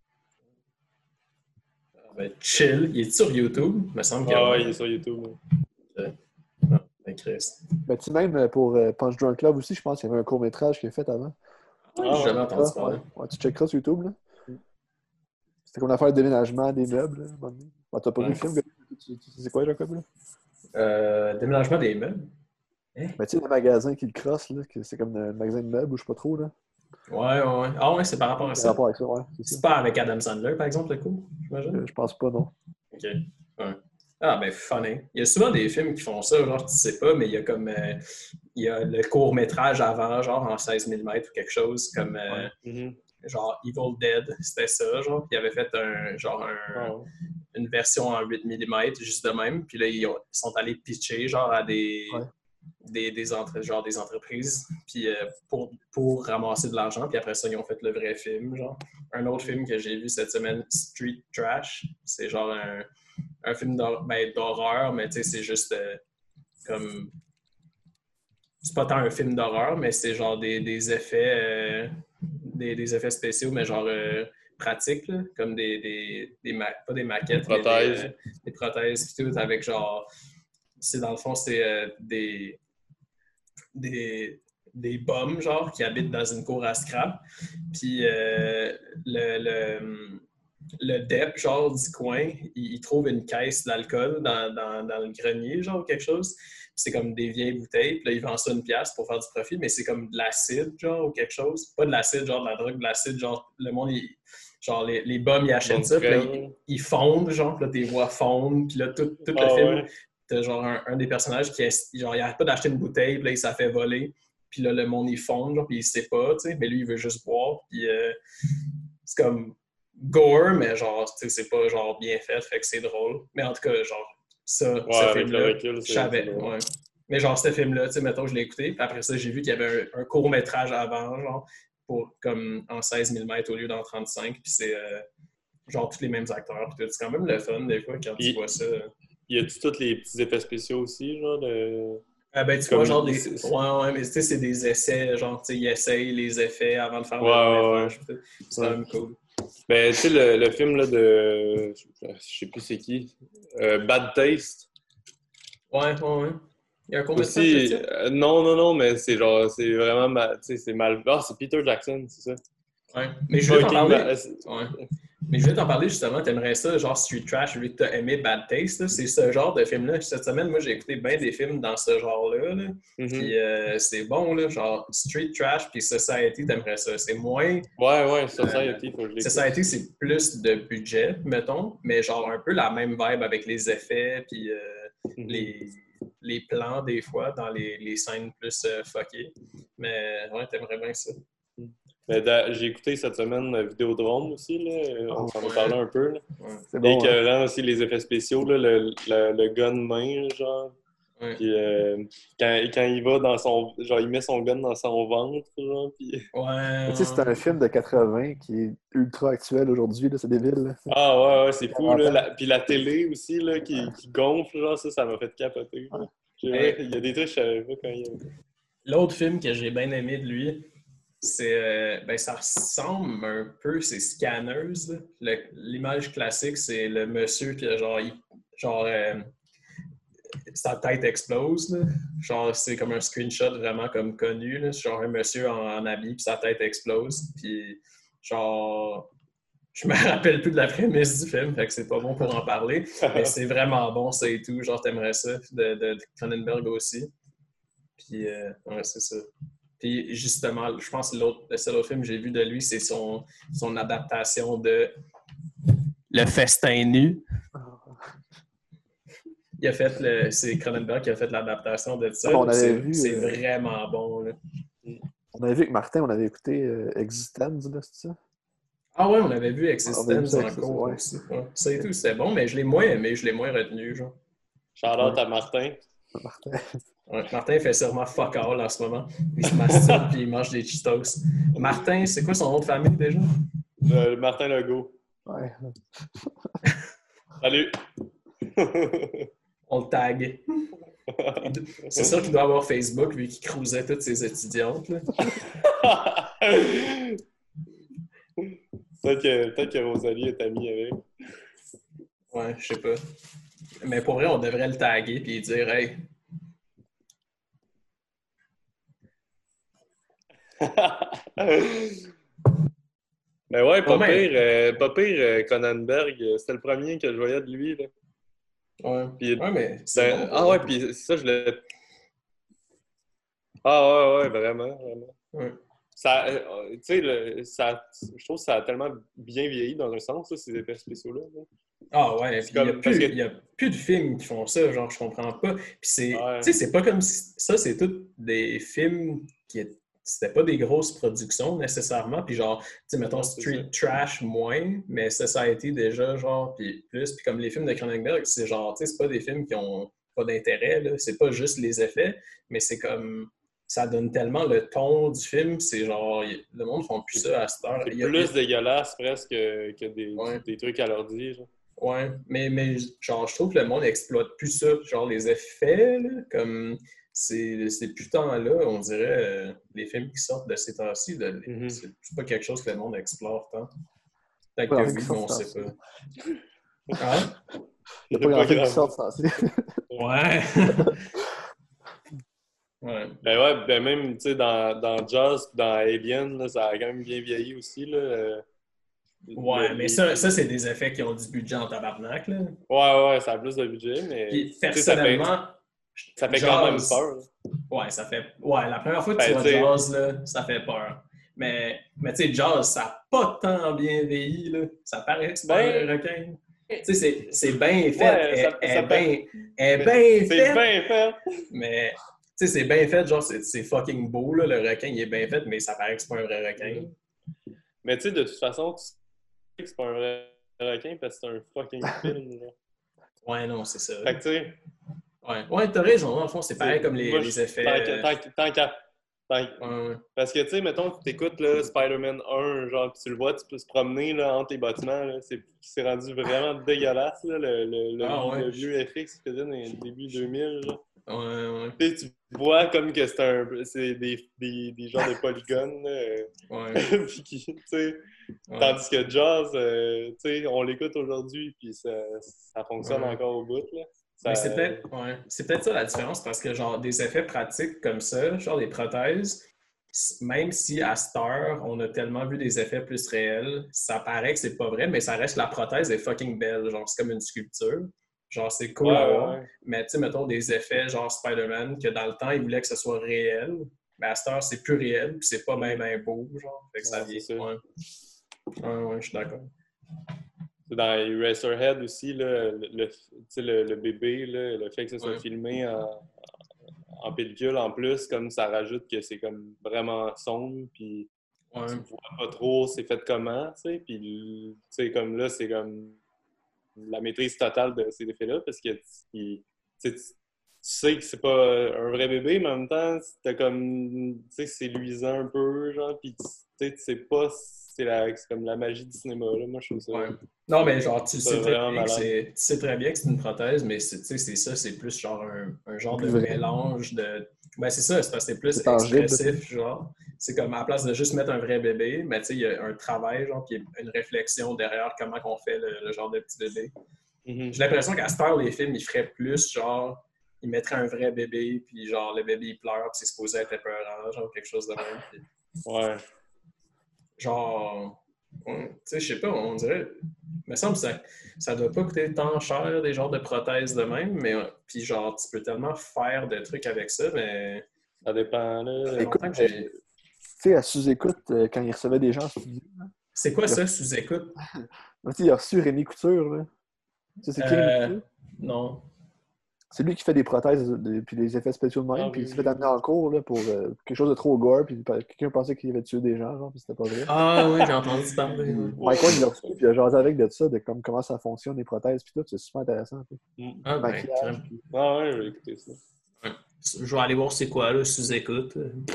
Ben, chill. Il est sur YouTube? Il me semble que Ah ouais, il est sur YouTube. là. Ben, Chris. Mais tu sais, même pour euh, Punch Drunk Love aussi, je pense qu'il y avait un court-métrage qu'il a fait avant. Ouais, Ah, j'ai jamais entendu Ouais, parler. ouais, tu checkeras sur YouTube, là. C'était comme une affaire de déménagement des meubles, là. à un moment donné. Bon, t'as pas Ouais. vu le film, Goya? Tu- tu- C'est quoi, Jacob, là? Euh, déménagement des meubles? Ben, tu sais, le magasin qui le crosse, là, que c'est comme un magasin de meubles, ou je sais pas trop, là. Ouais, ouais, ouais. Ah ouais, c'est par rapport à C'est ça. rapport avec ça, ouais. C'est C'est ça. pas avec Adam Sandler, par exemple, le coup, j'imagine? Euh, Je pense pas, non. Ok. Ouais. Ah, ben, funny. Il y a souvent des films qui font ça, genre, tu sais pas, mais il y a comme. euh, il y a le court-métrage avant, genre, en seize millimètres ou quelque chose, comme. euh, Mhm. genre, Evil Dead, c'était ça, genre. Puis il avait fait un. Genre, un, Ah ouais. une version en huit millimètres, juste de même. Puis là, ils, ont- ils sont allés pitcher, genre, à des. Ouais. Des, des, entre, genre, des entreprises puis, euh, pour, pour ramasser de l'argent. Puis après ça, ils ont fait le vrai film. Genre. Un autre film que j'ai vu cette semaine, Street Trash, c'est genre un, un film d'hor- ben, d'horreur, mais tu sais, c'est juste euh, comme. C'est pas tant un film d'horreur, mais c'est genre des, des effets euh, des, des effets spéciaux, mais genre euh, pratiques, là, comme des, des, des ma- pas des maquettes, Des prothèses. mais des, euh, des prothèses puis tout, avec genre. C'est dans le fond, c'est euh, des. des des bums, genre, qui habitent dans une cour à scrap. Puis euh, le, le, le dep, genre, du coin, il, il trouve une caisse d'alcool dans, dans, dans le grenier, genre, ou quelque chose. Puis c'est comme des vieilles bouteilles. Puis là, il vend ça une pièce pour faire du profit, mais c'est comme de l'acide, genre, ou quelque chose. Pas de l'acide, genre, de la drogue, de l'acide, genre, le monde, il, genre, les, les bums, ils achètent Donc, ça, puis là, crème. ils, ils fondent, genre, puis là, tes voix fondent, puis là, tout, tout le Ah film, ouais. t'as genre un, un des personnages qui, est, genre, il arrête pas d'acheter une bouteille, puis là, il s'en fait voler. Puis là, le monde, il fond, genre, puis il sait pas, tu sais, mais lui, il veut juste boire, puis euh, c'est comme gore, mais genre, tu sais, c'est pas, genre, bien fait, fait que c'est drôle. Mais en tout cas, genre, ça, Ouais, ce avec le film-là, recul, je c'est savais, c'est drôle. ouais. Mais genre, ce film-là, tu sais, mettons, je l'ai écouté, puis après ça, j'ai vu qu'il y avait un, un court-métrage avant, genre, pour, comme, en seize millimètres au lieu d'en trente-cinq, puis c'est, euh, genre, tous les mêmes acteurs, puis tout. C'est quand même le fun, des fois, quand Puis- tu vois ça. Y a-tu tous les petits effets spéciaux aussi, genre, de... Ah ben, tu Comme vois, genre, il- des... c'est- ouais, ouais, mais tu sais, c'est des essais, genre, tu sais, ils essayent les effets avant de faire Ouais, le ouais, long ouais. métrage. puis tout. C'est quand même cool. Ben, tu sais, le, le film là, de. Je sais plus c'est qui. Euh, Bad Taste. Ouais, ouais, ouais. Il y a un court-métrage de Aussi, ça? euh, non, non, non, mais c'est genre, c'est vraiment mal. Tu sais, c'est mal. Ah, c'est Peter Jackson, c'est ça. Ouais. Mais je voulais t'en Fucking parler. mal. Ouais. Mais je voulais t'en parler justement, t'aimerais ça, genre Street Trash, vu que t'as aimé Bad Taste, là. C'est ce genre de film-là. Cette semaine, moi, j'ai écouté bien des films dans ce genre-là, là. Mhm. Puis euh, c'est bon, là, genre Street Trash puis Society, t'aimerais ça. C'est moins... Ouais, ouais, Society, faut que je l'écoute. Society, c'est plus de budget, mettons, mais genre un peu la même vibe avec les effets puis euh, Mhm. les, les plans, des fois, dans les, les scènes plus euh, fuckées. Mais ouais, t'aimerais bien ça. Mais da- j'ai écouté cette semaine euh, Vidéodrome aussi, là. On s'en a Ouais. parlé un peu, là. Ouais. C'est Et bon, hein? écœurant aussi les effets spéciaux, là, le, le, le gun de main, genre. Ouais. Puis euh, quand, quand il va dans son. Genre, il met son gun dans son ventre, genre. Puis... Ouais. Mais tu sais, c'est un film de quatre-vingts qui est ultra actuel aujourd'hui, là, c'est débile. Là. Ah ouais, ouais, c'est fou, quarante là. ans. La- Puis la télé aussi, là, qui, qui gonfle, genre, ça, ça m'a fait capoter. là. J'ai- Hey. Il y a des trucs que je savais pas quand il y avait. L'autre film que j'ai bien aimé de lui, c'est. euh, ben, ça ressemble un peu, c'est Scanners. Là. Le- L'image classique, c'est le monsieur qui, genre, il- genre euh, sa tête explose. Là. Genre, c'est comme un screenshot vraiment comme connu. Là. Genre, un monsieur en, en habit, puis sa tête explose. Puis, genre. Je me rappelle plus de la prémisse du film, fait que c'est pas bon pour en parler. Mais c'est vraiment bon, ça et tout. Genre, t'aimerais ça. De, de, de Cronenberg aussi. Puis, euh, ouais, c'est ça. Puis, justement, je pense que l'autre, le seul autre film que j'ai vu de lui, c'est son, son adaptation de Le Festin nu. Il a fait le. C'est Cronenberg qui a fait l'adaptation de ça. Ah, on avait c'est, vu, c'est euh, vraiment bon. Là. On avait vu avec Martin, on avait écouté euh, Existence, là, c'est ça? Ah ouais, on avait vu On avait vu Existence ça, en Existence, cours ouais. aussi. Ouais. Ça et tout, c'était bon, mais je l'ai moins aimé, je l'ai moins retenu. Genre. Shout-out à Martin. Martin. Ouais, Martin fait sûrement fuck all en ce moment. Il se masturbe puis il mange des Cheetos. Martin, c'est quoi son nom de famille déjà? Euh, Martin Legault. Ouais. Salut! On le tag. C'est sûr qu'il doit avoir Facebook vu qu'il cruisait toutes ses étudiantes. Là. Peut-être que, peut-être que Rosalie est amie avec. Ouais, je sais pas. Mais pour vrai, on devrait le taguer puis dire hey. Mais ouais, pas Oh, mais- pire, euh, pas pire euh, Cronenberg, euh, c'était le premier que je voyais de lui. Là. Ouais, Puis, ouais mais c'est ben, bon, ah ouais, puis ça, je l'ai. Ah ouais, ouais, vraiment, vraiment. Ouais. Ça, euh, tu sais, le- ça, je trouve que ça a tellement bien vieilli dans un sens, là, ces effets spéciaux-là. là. Ah ouais, puis il n'y a, comme- parce plus- que- il y a plus de films qui font ça, genre, je comprends pas. Puis c'est, Ouais. tu sais, c'est pas comme si, ça, c'est tous des films qui, est- c'était pas des grosses productions nécessairement, puis genre, tu sais, mettons Non, c'est Street Trash moins, mais Society déjà, genre, puis plus, puis comme les films de Cronenberg, c'est genre, tu sais, c'est pas des films qui ont pas d'intérêt, là, c'est pas juste les effets, mais c'est comme, ça donne tellement le ton du film, c'est genre, y- le monde font plus ça à cette heure. C'est Il y a- plus dégueulasse presque que, que des, Ouais. des trucs à l'ordi. genre. Ouais, mais, mais genre, je trouve que le monde exploite plus ça, genre les effets, là, comme c'est c'est plus tant là, on dirait, euh, les films qui sortent de ces temps-ci, là, les- Mhm. c'est c'est pas quelque chose que le monde explore tant. Peut-être Ouais, que rien oui, qui mais on sort, sait ça. pas. Hein? Il n'y a pas grand-chose qui sort sans ça. Ouais. Ouais. Ben ouais, ben même, tu sais, dans, dans Jaws, dans Alien, là, ça a quand même bien vieilli aussi, là. euh, Ouais, le- mais les- ça, ça c'est des effets qui ont du budget en tabarnak, là. Ouais, ouais, ça a plus de budget, mais... Puis tu sais, ça fait, personnellement, ça fait quand même Jaws- peur. là. Ouais, ça fait. Ouais, la première fois que Ben, tu vois t'sais- Jaws, là, ça fait peur. Mais, mais tu sais, Jaws, ça n'a pas tant bien vieilli, là. Ça paraît que c'est pas Ben- un requin. Tu sais, c'est- c'est bien fait. Ouais, elle, ça- elle ça est bien fait- elle est bien C'est faite. bien fait! Mais, tu sais, c'est bien fait. Genre, c'est c'est fucking beau, là. Le requin, il est bien fait, mais ça paraît que c'est pas un vrai requin. Mais tu sais, de toute façon, tu sais que c'est pas un vrai requin parce que c'est un fucking film, là. Ouais, non, c'est ça. Fait que tu sais... Ouais, ouais t'as raison. Dans le fond, c'est pareil comme les, moi, les je- effets. Tant euh, qu'à- tant qu'à- tant qu'à- tant qu'à- ouais, ouais. Parce que, tu sais, mettons, tu t'écoutes là, Spider-Man un, genre, pis tu le vois, tu peux se promener là, entre les bâtiments, là, c'est, c'est rendu vraiment dégueulasse, là, le, le, le, Ah, ouais. le vieux F X qu'il faisait dans les débuts deux mille. Genre. Ouais, ouais. Tu sais, tu voient comme que c'est un c'est des, des, des genres de polygones. Euh, ouais. puis qui, tu sais, Ouais. tandis que Jaws, euh, tu sais, on l'écoute aujourd'hui, puis ça, ça fonctionne Ouais. encore au bout, là. Ça... Mais c'est peut-être ouais. c'est peut-être ça la différence, parce que genre des effets pratiques comme ça, genre des prothèses, même si à cette heure, on a tellement vu des effets plus réels, ça paraît que c'est pas vrai, mais ça reste que la prothèse est fucking belle. Genre, c'est comme une sculpture. Genre, c'est cool Ouais, à ouais, voir. ouais. Mais tu sais, mettons des effets genre Spider-Man, que dans le temps, ils voulaient que ce soit réel. Mais à cette heure, c'est plus réel, puis c'est pas même un beau, genre. Fait que ça Ouais, vient. c'est ça. Ouais. Ouais, ouais, je suis d'accord. Dans Eraserhead aussi, là, le, le, tu sais, le, le bébé, là, le fait que ça soit Ouais. filmé en, en pellicule en plus, comme ça rajoute que c'est comme vraiment sombre, puis Ouais. tu vois pas trop c'est fait comment, tu sais, puis tu sais, comme là, c'est comme la maîtrise totale de ces effets-là, parce que tu sais, tu sais que c'est pas un vrai bébé, mais en même temps, t'as comme, tu sais, c'est luisant un peu, genre, puis tu sais, tu sais pas, c'est la- c'est comme la magie du cinéma, là, moi, je trouve ça, Ouais. Non, mais genre, tu ça sais très vraiment bien que malade. c'est, tu sais très bien que c'est une prothèse, mais c'est, tu sais, c'est ça, c'est plus genre un, un genre Plus de vrai. mélange de. Ben, c'est ça, c'est parce que c'est plus C'est tangible. expressif, genre. C'est comme à la place de juste mettre un vrai bébé, mais tu sais, il y a un travail, genre, puis une réflexion derrière comment on fait le, le genre de petit bébé. Mhm. J'ai l'impression qu'à cette heure, les films, ils feraient plus, genre, ils mettraient un vrai bébé, puis genre, le bébé, il pleure, puis c'est supposé être épeurant, genre, quelque chose de même. Puis, Ouais. genre, ouais, tu sais, je sais pas, on dirait. Il me semble que ça, ça doit pas coûter tant cher, des genres de prothèses de même, mais euh, puis genre, tu peux tellement faire de trucs avec ça, mais Ça dépend, là. ça fait Écoute, longtemps que j'ai. Tu sais, à sous-écoute, euh, quand il recevait des gens en studio, là, C'est quoi il a, ça, sous-écoute? tu sais, il a reçu Rémi Couture. Là. Tu sais, c'est qui Rémi Euh, Couture? non. et C'est lui qui fait des prothèses et des effets spéciaux de même, Ah puis oui, il s'est oui, fait amener oui. en cours là, pour euh, quelque chose de trop gore, puis quelqu'un pensait qu'il avait tué des gens, genre, puis c'était pas vrai. Ah oui, j'ai entendu parler. Puis Ouais. Mike Ward, il l'a reçu, puis il a jasé avec de ça, de comme, comment ça fonctionne, les prothèses, puis tout, c'est super intéressant. Tu sais. Mm. Ah ben, Maquillage, crème. puis... Ah ouais, je vais écouter ça. Ouais. Je vais aller voir c'est quoi, là, sous-écoute.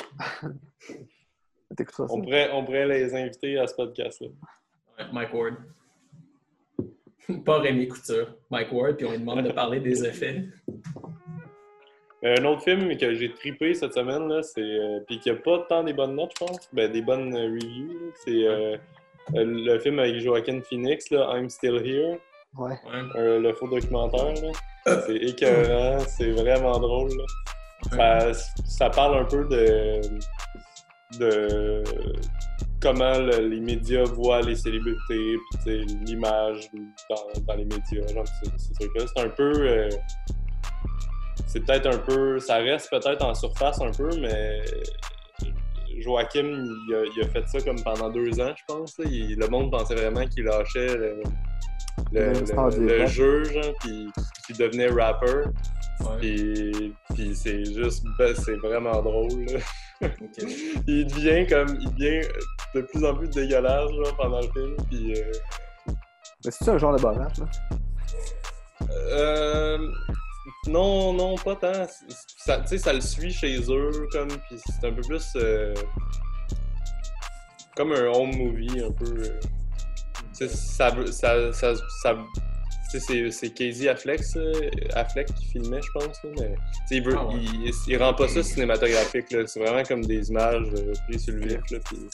T'écouteras ça. On pourrait, on pourrait les inviter à ce podcast-là. Ouais, Mike Ward. Pas Rémi Couture. Mike Ward, puis on lui demande de parler des effets. Euh, Un autre film que j'ai trippé cette semaine, là, c'est euh, puis qui a pas tant des bonnes notes, je pense, ben des bonnes euh, reviews, là, c'est euh, euh, le film avec Joaquin Phoenix, là, I'm Still Here, Ouais. Ouais. euh, le faux documentaire. Là. C'est écœurant, c'est vraiment drôle. Là. Ça, ça parle un peu de, de comment le, les médias voient les célébrités, puis l'image dans, dans les médias, genre, ces, ces trucs-là. C'est un peu... Euh, c'est peut-être un peu... Ça reste peut-être en surface un peu, mais Joachim, il a, il a fait ça comme pendant deux ans, je pense. Là. Il, le monde pensait vraiment qu'il lâchait le, le, le, le jeu, genre, puis qu'il devenait rapper. Ouais. Puis, puis c'est juste... Ben, c'est vraiment drôle, là. Okay. Il devient comme... Il devient de plus en plus dégueulasse, genre, pendant le film, puis... Euh... Mais c'est-tu un genre de barrage, là? Euh... Non, non, pas tant. Ça, tu sais, ça le suit chez eux, comme, puis c'est un peu plus... Euh... comme un home movie, un peu... Euh... Tu sais, ça... ça, ça, ça c'est, c'est Casey Affleck, ça, Affleck qui filmait, je pense. Là, mais il, veut, ah ouais. il, il rend pas ça cinématographique. Là. C'est vraiment comme des images euh, prises sur le vif. Là, puis...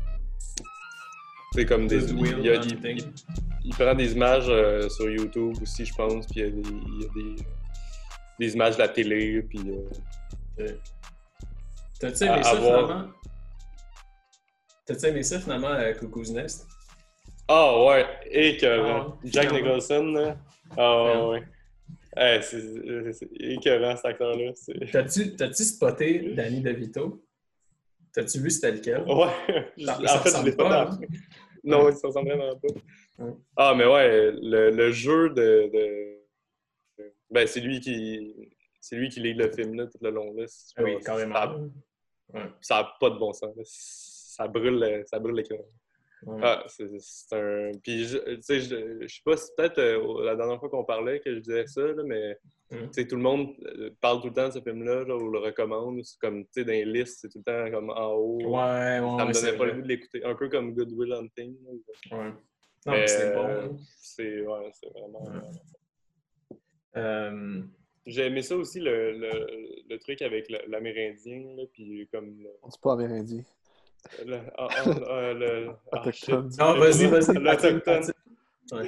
C'est comme des. Il, il, il, il, il prend des images euh, sur YouTube aussi, je pense. Puis il y a des, il y a des, des images de la télé. Puis, euh, okay. T'as-tu aimé ça avoir... finalement? T'as-tu aimé ça finalement à Cuckoo's Nest? Ah oh, ouais, et que ah, Jack finalement. Nicholson, là. Ah oh, ouais. ouais. Hey, c'est, c'est écœurant cet acteur-là. C'est... T'as-tu, t'as-tu spoté Danny DeVito? T'as-tu vu c'était lequel? Ouais, ça, en ça fait, je l'ai pas. Hein? Non, ouais. Ça ressemble vraiment pas. Ouais. Ah, mais ouais, le, le jeu de, de. Ben, c'est lui qui. C'est lui qui lit le film là, tout le long. Là. Ah oui, carrément. Ça n'a ouais. pas de bon sens. Là. Ça brûle, ça brûle l'écran. Ouais. Ah, c'est, c'est un. Puis, tu sais, je, je sais pas si peut-être euh, la dernière fois qu'on parlait que je disais ça, là, mais mm. tu sais, tout le monde parle tout le temps de ce film-là, genre, ou le recommande. C'est comme, tu sais, dans les listes, c'est tout le temps comme en haut. Ouais, ouais. Ça ouais, me donnait pas vrai. le goût de l'écouter. Un peu comme Good Will Hunting. Ouais. Non, mais c'est bon. Euh, c'est, ouais, c'est vraiment. Ouais. Euh, J'ai aimé ça aussi, le, le, le truc avec le- l'Amérindien, là, puis comme... Le, On dit pas amérindien. le, ah, ah, ah, le, ah, shit. Autochtone. Non, vas-y, vas-y. L'Autochtone. Ouais.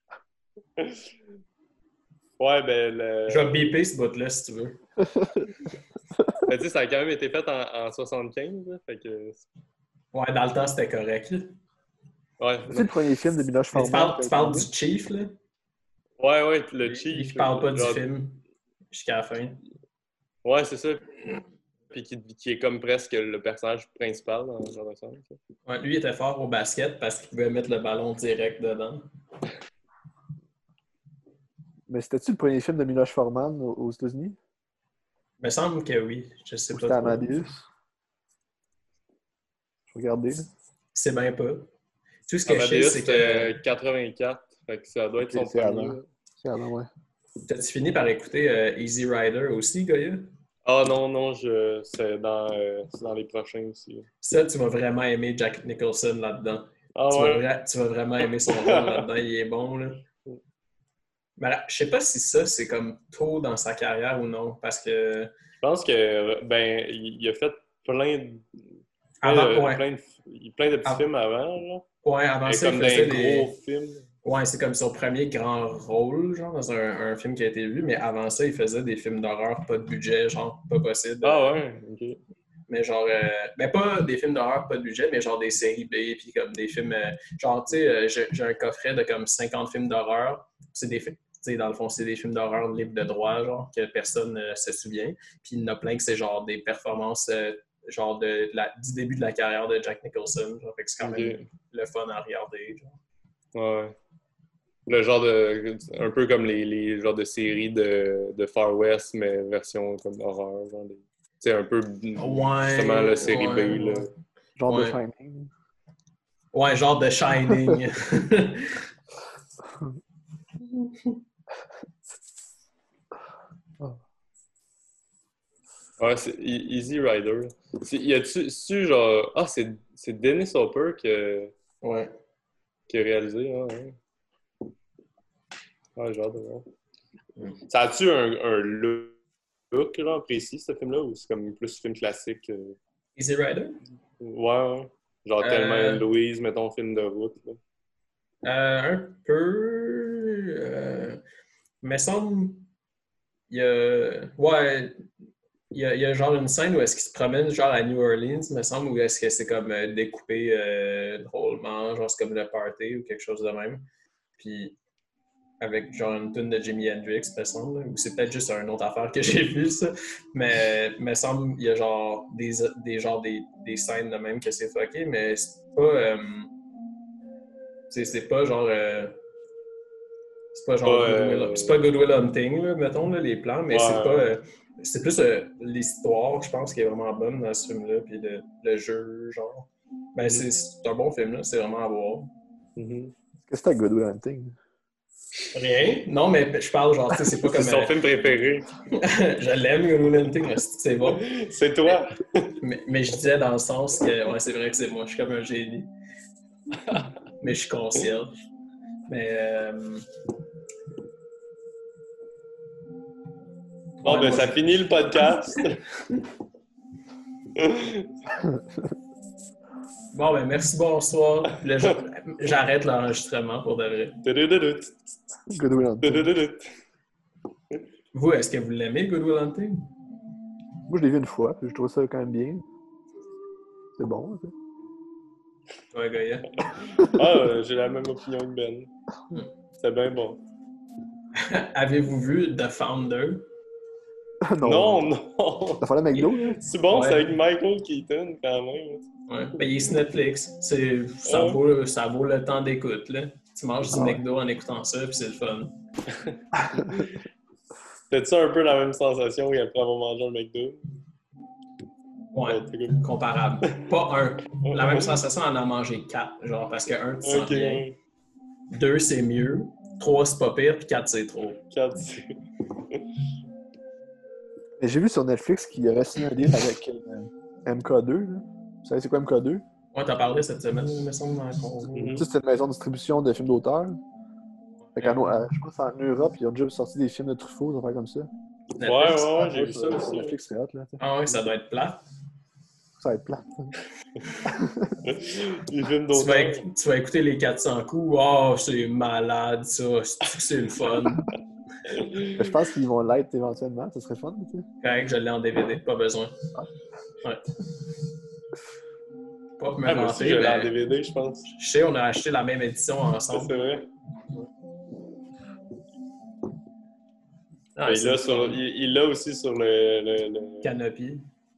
Ouais, ben, le... Je vais biper ce bout-là si tu veux. ben, tu sais, ça a quand même été fait en, en soixante-quinze, là, fait que... Ouais, dans le temps, c'était correct. Là. Ouais, C'est le premier film de Miloš Mais tu Forman. parles, qui a tu parles été du Chief, là? ouais, ouais, le Lui, Chief. il parle pas genre- du film jusqu'à la fin. Ouais, c'est ça. Puis qui, qui est comme presque le personnage principal dans le genre de sens. Ouais, lui, il était fort au basket parce qu'il pouvait mettre le ballon direct dedans. Mais c'était-tu le premier film de Miloš Forman aux, aux États-Unis? Il me semble que oui. Je sais Ou pas c'était trop. Amadeus? Je vais regarder. là. C'est bien pas. Tout ce que je sais, Amadeus, c'est c'était que... quatre-vingt-quatre. Fait que ça doit être Ok, son c'est premier. avant. là. C'est avant, ouais. T'as-tu fini par écouter euh, Easy Rider aussi, Goya? Ah non, non, je... c'est dans, euh, c'est dans les prochains aussi. Ça, tu vas vraiment aimer Jack Nicholson là-dedans. Ah tu, vas ouais? vra- tu vas vraiment aimer son rôle là-dedans. Il est bon, là. Mais là, je sais pas si ça, c'est comme tôt dans sa carrière ou non, parce que... Je pense que, ben, il, il a fait plein de... Plein, Avant, de, ouais. plein, de, plein de petits Av- films avant, là. Ouais, avant Mais ça, comme il des faisait gros des... films. Ouais, c'est comme son premier grand rôle, genre, dans un, un film qui a été vu, mais avant ça, il faisait des films d'horreur, pas de budget, genre, pas possible. Ah ouais? OK. Mais genre, euh, ben pas des films d'horreur, pas de budget, mais genre des séries B, puis comme des films, euh, genre, tu sais, euh, j'ai, j'ai un coffret de comme cinquante films d'horreur, c'est des films, tu sais, dans le fond, c'est des films d'horreur libres de droit, genre, que personne ne euh, se souvient, puis il y en a plein que c'est genre des performances, euh, genre, de, de la, du début de la carrière de Jack Nicholson, genre, fait que c'est quand Ok. même le fun à regarder, genre. Ouais. Le genre de... Un peu comme les, les genres de séries de, de Far West, mais version comme horreur, genre des... Tu sais, un peu... Ouais, justement, la série ouais, B, là. ouais. Genre Ouais. de Shining. Ouais, genre de Shining. Ouais, c'est E- Easy Rider. C'est- Y a-tu... c'est-tu genre... Ah, c'est, c'est Dennis Hopper qui a, Ouais. qui a réalisé, hein, ouais. Ouais, genre de voir. Mm. Ça a-tu un, un look, look, genre, précis, ce film-là, ou c'est comme plus film classique? euh? Easy Rider? Ouais, ouais. Genre Euh, Thelma and Louise, mettons, film de route, là. Euh, un peu. Euh, mais semble. Il y a. Ouais. Il y a, il y a genre une scène où est-ce qu'il se promène genre à New Orleans, me semble, où est-ce que c'est comme euh, découpé euh, drôlement, genre c'est comme le party ou quelque chose de même. Puis avec genre une tune de Jimi Hendrix, me semble, ou c'est peut-être juste une autre affaire que j'ai vue, ça. Mais me semble il y a genre des, des, genre des, des scènes de même que c'est fucké, mais c'est pas. Euh, c'est, c'est pas genre. Euh, c'est pas genre Ouais, Good Will, euh, c'est pas Good Will Hunting, là, mettons, là, les plans, mais Ouais. c'est pas. Euh, c'est plus euh, l'histoire, je pense, qui est vraiment bonne dans ce film-là, puis le, le jeu, genre. Ben, c'est, c'est un bon film, là, c'est vraiment à voir. Mhm. Est-ce que c'était Good Will Hunting? Rien? Non, mais je parle, genre, tu sais, c'est pas C'est comme. son euh, film préféré. je l'aime, Good Will Hunting, mais c'est c'est bon. C'est toi. Mais, mais je disais dans le sens que, ouais, c'est vrai que c'est moi, je suis comme un génie. Mais je suis concierge. Mais. Euh... Bon, Ouais, ben, moi, ça je- finit le podcast. Bon, ben, merci, bonsoir. Là, je- j'arrête l'enregistrement pour de vrai. Tudududut. Good Will Hunting. Tudududut. Vous, est-ce que vous l'aimez, Good Will Hunting? Moi, je l'ai vu une fois, puis je trouve ça quand même bien. C'est bon, ça. Ouais, Goya. Ah, euh, j'ai la même opinion que Ben. C'est bien bon. Avez-vous vu The Founder? Non, non. Ça fallait McDo, là? C'est bon, Ouais. c'est avec Michael Keaton, quand même. Ouais. Ben, il est sur Netflix. C'est, ça, Ouais. vaut, ça vaut le temps d'écoute, là. Tu manges du Ah ouais. McDo en écoutant ça, puis c'est le fun. T'as-tu un peu la même sensation après avoir mangé un McDo? Ouais, t'es comme- comparable. Pas un. La même sensation en en manger quatre. Genre, parce que un, tu te sens Ok, bien. ouais. Deux, c'est mieux. Trois, c'est pas pire. Puis quatre, c'est trop. Quatre, c'est- Mais j'ai vu sur Netflix qu'il aurait signé un deal avec euh, M K deux, là. Vous savez c'est quoi M K deux? Ouais, t'as parlé cette semaine, il me semble, dans le Mhm. Tu sais, c'est une maison de distribution de films d'auteur. Fait qu'en, Ouais. euh, je pense en Europe, ils ont déjà sorti des films de Truffaut, des affaires comme ça. Ouais, ouais, ouais, j'ai vu ça sur aussi. Netflix, c'est hot, là. t'sais. Ah ouais, ça doit être plat. Ça va être plat. Les films Tu vas, d'auteur. éc- tu vas écouter les quatre cents coups. Oh, c'est malade, ça. C'est c'est le fun. Mais je pense qu'ils vont l'être éventuellement. Ça serait fun, tu sais. Correct, je l'ai en D V D, pas besoin. Ouais. Pas pour me Ah, moi aussi, vanter, je l'ai en mais D V D, je pense. je sais, on a acheté la même édition Ça, ensemble. c'est vrai. Ah, Ben, il c'est l'a le sur- fun. il- il l'a aussi sur le, le, le- Canopy.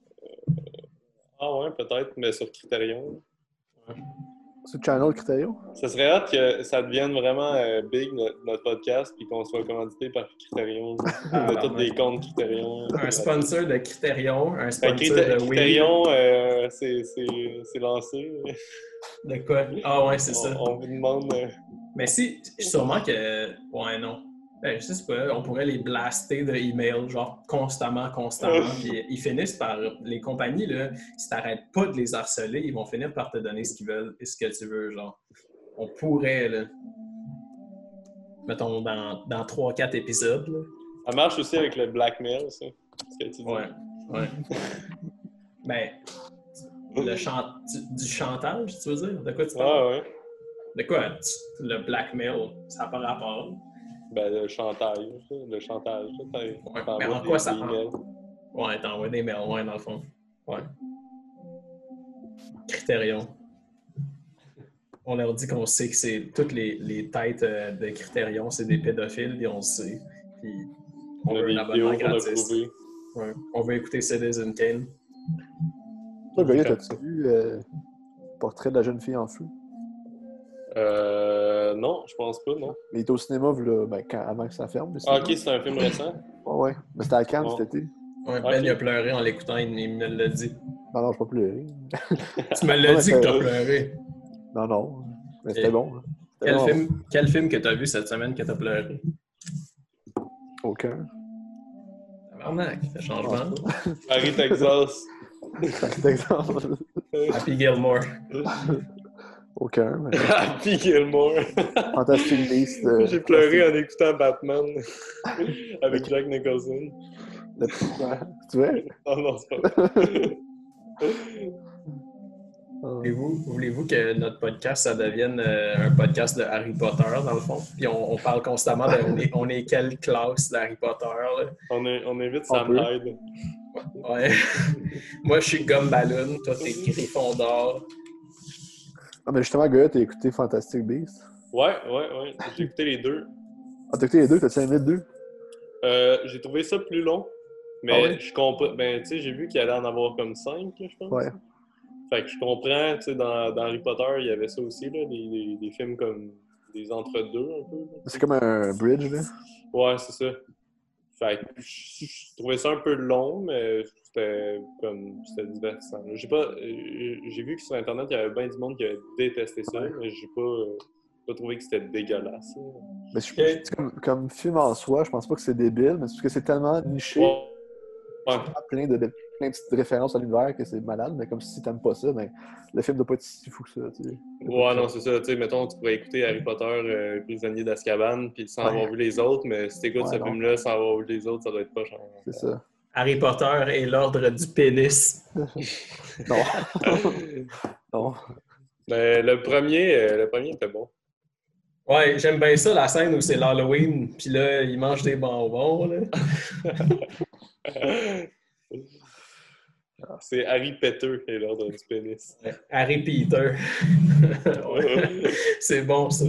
Ah ouais, peut-être, mais sur Criterion. Sur le channel Critério. Ça serait hâte que ça devienne vraiment euh, big, notre, notre podcast, puis qu'on soit commandité par Criterion. Ah, On a bah, tous ouais. des comptes Criterion. Un sponsor de Criterion, un Ben, sponsor Crité- de Weed. Criterion, euh, c'est c'est- c'est lancé. De quoi? Ah ouais, c'est ça. On, on vous demande... euh, Mais si, sûrement que... Ouais, non. Ben, je sais pas, on pourrait les blaster de emails, genre constamment, constamment. Puis ils finissent par... Les compagnies, là, si t'arrêtes pas de les harceler, ils vont finir par te donner ce qu'ils veulent et ce que tu veux, genre. On pourrait, là... Mettons, dans, dans trois quatre épisodes, là. Ça marche aussi avec le blackmail, ça. Ce que tu dis. Ouais, ouais. Ben, le chant... du, du chantage, tu veux dire? De quoi tu parles? Ah ouais. De quoi? Tu- Le blackmail, ça n'a pas rapport. Ben, le chantage. Le chantage. là, Ouais, t'envoies mais en des- quoi ça des rend? emails. Ouais, t'envoies des mails, ouais, dans le fond. Ouais. Criterion. On leur dit qu'on sait que c'est toutes les, les têtes euh, de Criterion, c'est des pédophiles, puis on le sait. Puis on, On a veut des un vidéos abonnement pour le gratis. prouver. Ouais. On veut écouter Citizen Kane. Toi, Goya, t'as-tu vu euh, Portrait de la jeune fille en feu? Euh. Non, je pense pas, non. Mais il était au cinéma là, ben, quand, avant que ça ferme. Le Ah, cinéma. ok, c'est un film récent. Ouais, ouais. Mais c'était à Cannes Bon. cet été. Ouais, Ok. Ben, il a pleuré en l'écoutant, il, il me l'a dit. Non, non, je pas pleuré. Tu me l'as Ouais, dit que t'as euh, pleuré. Non, non. Mais c'était Et- bon. hein. C'était Quel bon. film, quel film que t'as vu cette semaine que t'as pleuré? Aucun. Tabarnak, le changement. Paris, Texas. Par exemple. Happy Gilmore. Aucun. Mais... Happy Gilmore. Fantastic Beast. euh, J'ai pleuré en écoutant Batman avec Jack Nicholson. Le petit frère. Tu vois? Oh non, c'est pas vrai. Ah. Voulez-vous, voulez-vous que notre podcast, ça devienne euh, un podcast de Harry Potter, dans le fond? Puis on, on parle constamment de on est, on est quelle classe d'Harry Potter, là? On, est, on invite On Sam peut. Hyde. Ouais. Moi, je suis Gumballoon, toi, t'es Gryffondor. Ah, mais justement, Goya, t'as écouté Fantastic Beast. Ouais, ouais, ouais. J'ai écouté les deux. Ah, t'as écouté les deux? T'as-tu aimé les deux? Euh, j'ai trouvé ça plus long. Mais Ah ouais? je comprends. Ben, tu sais, j'ai vu qu'il allait en avoir comme cinq, là, je pense. Ouais. Fait que je comprends, tu sais, dans, dans Harry Potter, il y avait ça aussi, là, des, des, des films comme des entre-deux, un peu. là. C'est comme un bridge, là. Ouais, c'est ça. Fait que je, je trouvais ça un peu long, mais c'était comme, c'était divertissant. là. J'ai pas, euh, j'ai vu que sur Internet, il y avait bien du monde qui avait détesté ça, Ouais. mais j'ai pas, euh, pas trouvé que c'était dégueulasse. là. Mais je, Ok. tu sais, comme, comme film en soi, je pense pas que c'est débile, mais c'est parce que c'est tellement niché, Ouais. Ouais. plein de, de- plein de petites références à l'univers que c'est malade, mais comme si t'aimes pas ça, ben, le film doit pas être si fou que ça, tu sais. Ouais, non, c'est ça. Tu sais, mettons, tu pourrais écouter Harry Potter, euh, Prisonnier d'Azkaban, puis sans Ouais. avoir vu les autres, mais si t'écoutes Ouais, ce non. film-là sans avoir vu les autres, ça doit être pas cher. C'est ça. Harry Potter et l'ordre du pénis. Non. non. Mais le premier, euh, le premier était bon. Ouais, j'aime bien ça, la scène où c'est l'Halloween, puis là, ils mangent des bonbons, là. C'est Harry Peter et l'ordre du pénis. Ouais. Harry Peter. Ouais. C'est bon, ça.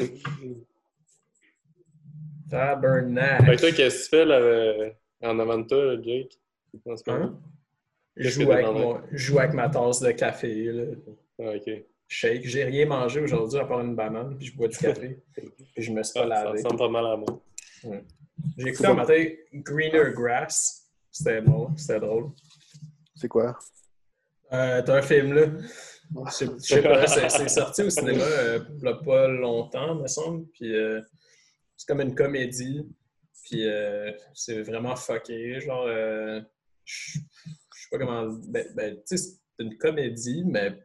Tabernacle. Fait que toi, qu'est-ce que tu fais là, euh, en avant de toi, là, Jake? En ce moment? Hein? Je Qu'est-ce que joue t'es avec, dans mon- je joue avec ma tasse de café, là. Ah, ok. Shake. J'ai rien mangé aujourd'hui à part une banane, puis je bois du café. Puis je me suis pas Ah, ça lavé. ressemble pas mal à moi. J'ai écouté un matin Greener Grass. C'était bon, c'était drôle. C'est quoi? Euh, T'as un film, là. Je sais- je sais pas, c'est c'est sorti au cinéma euh, il y a pas longtemps, me semble. Puis euh, c'est comme une comédie. Puis euh, c'est vraiment fucké. Genre, euh, je je sais pas comment. Ben, ben, tu sais, c'est une comédie, mais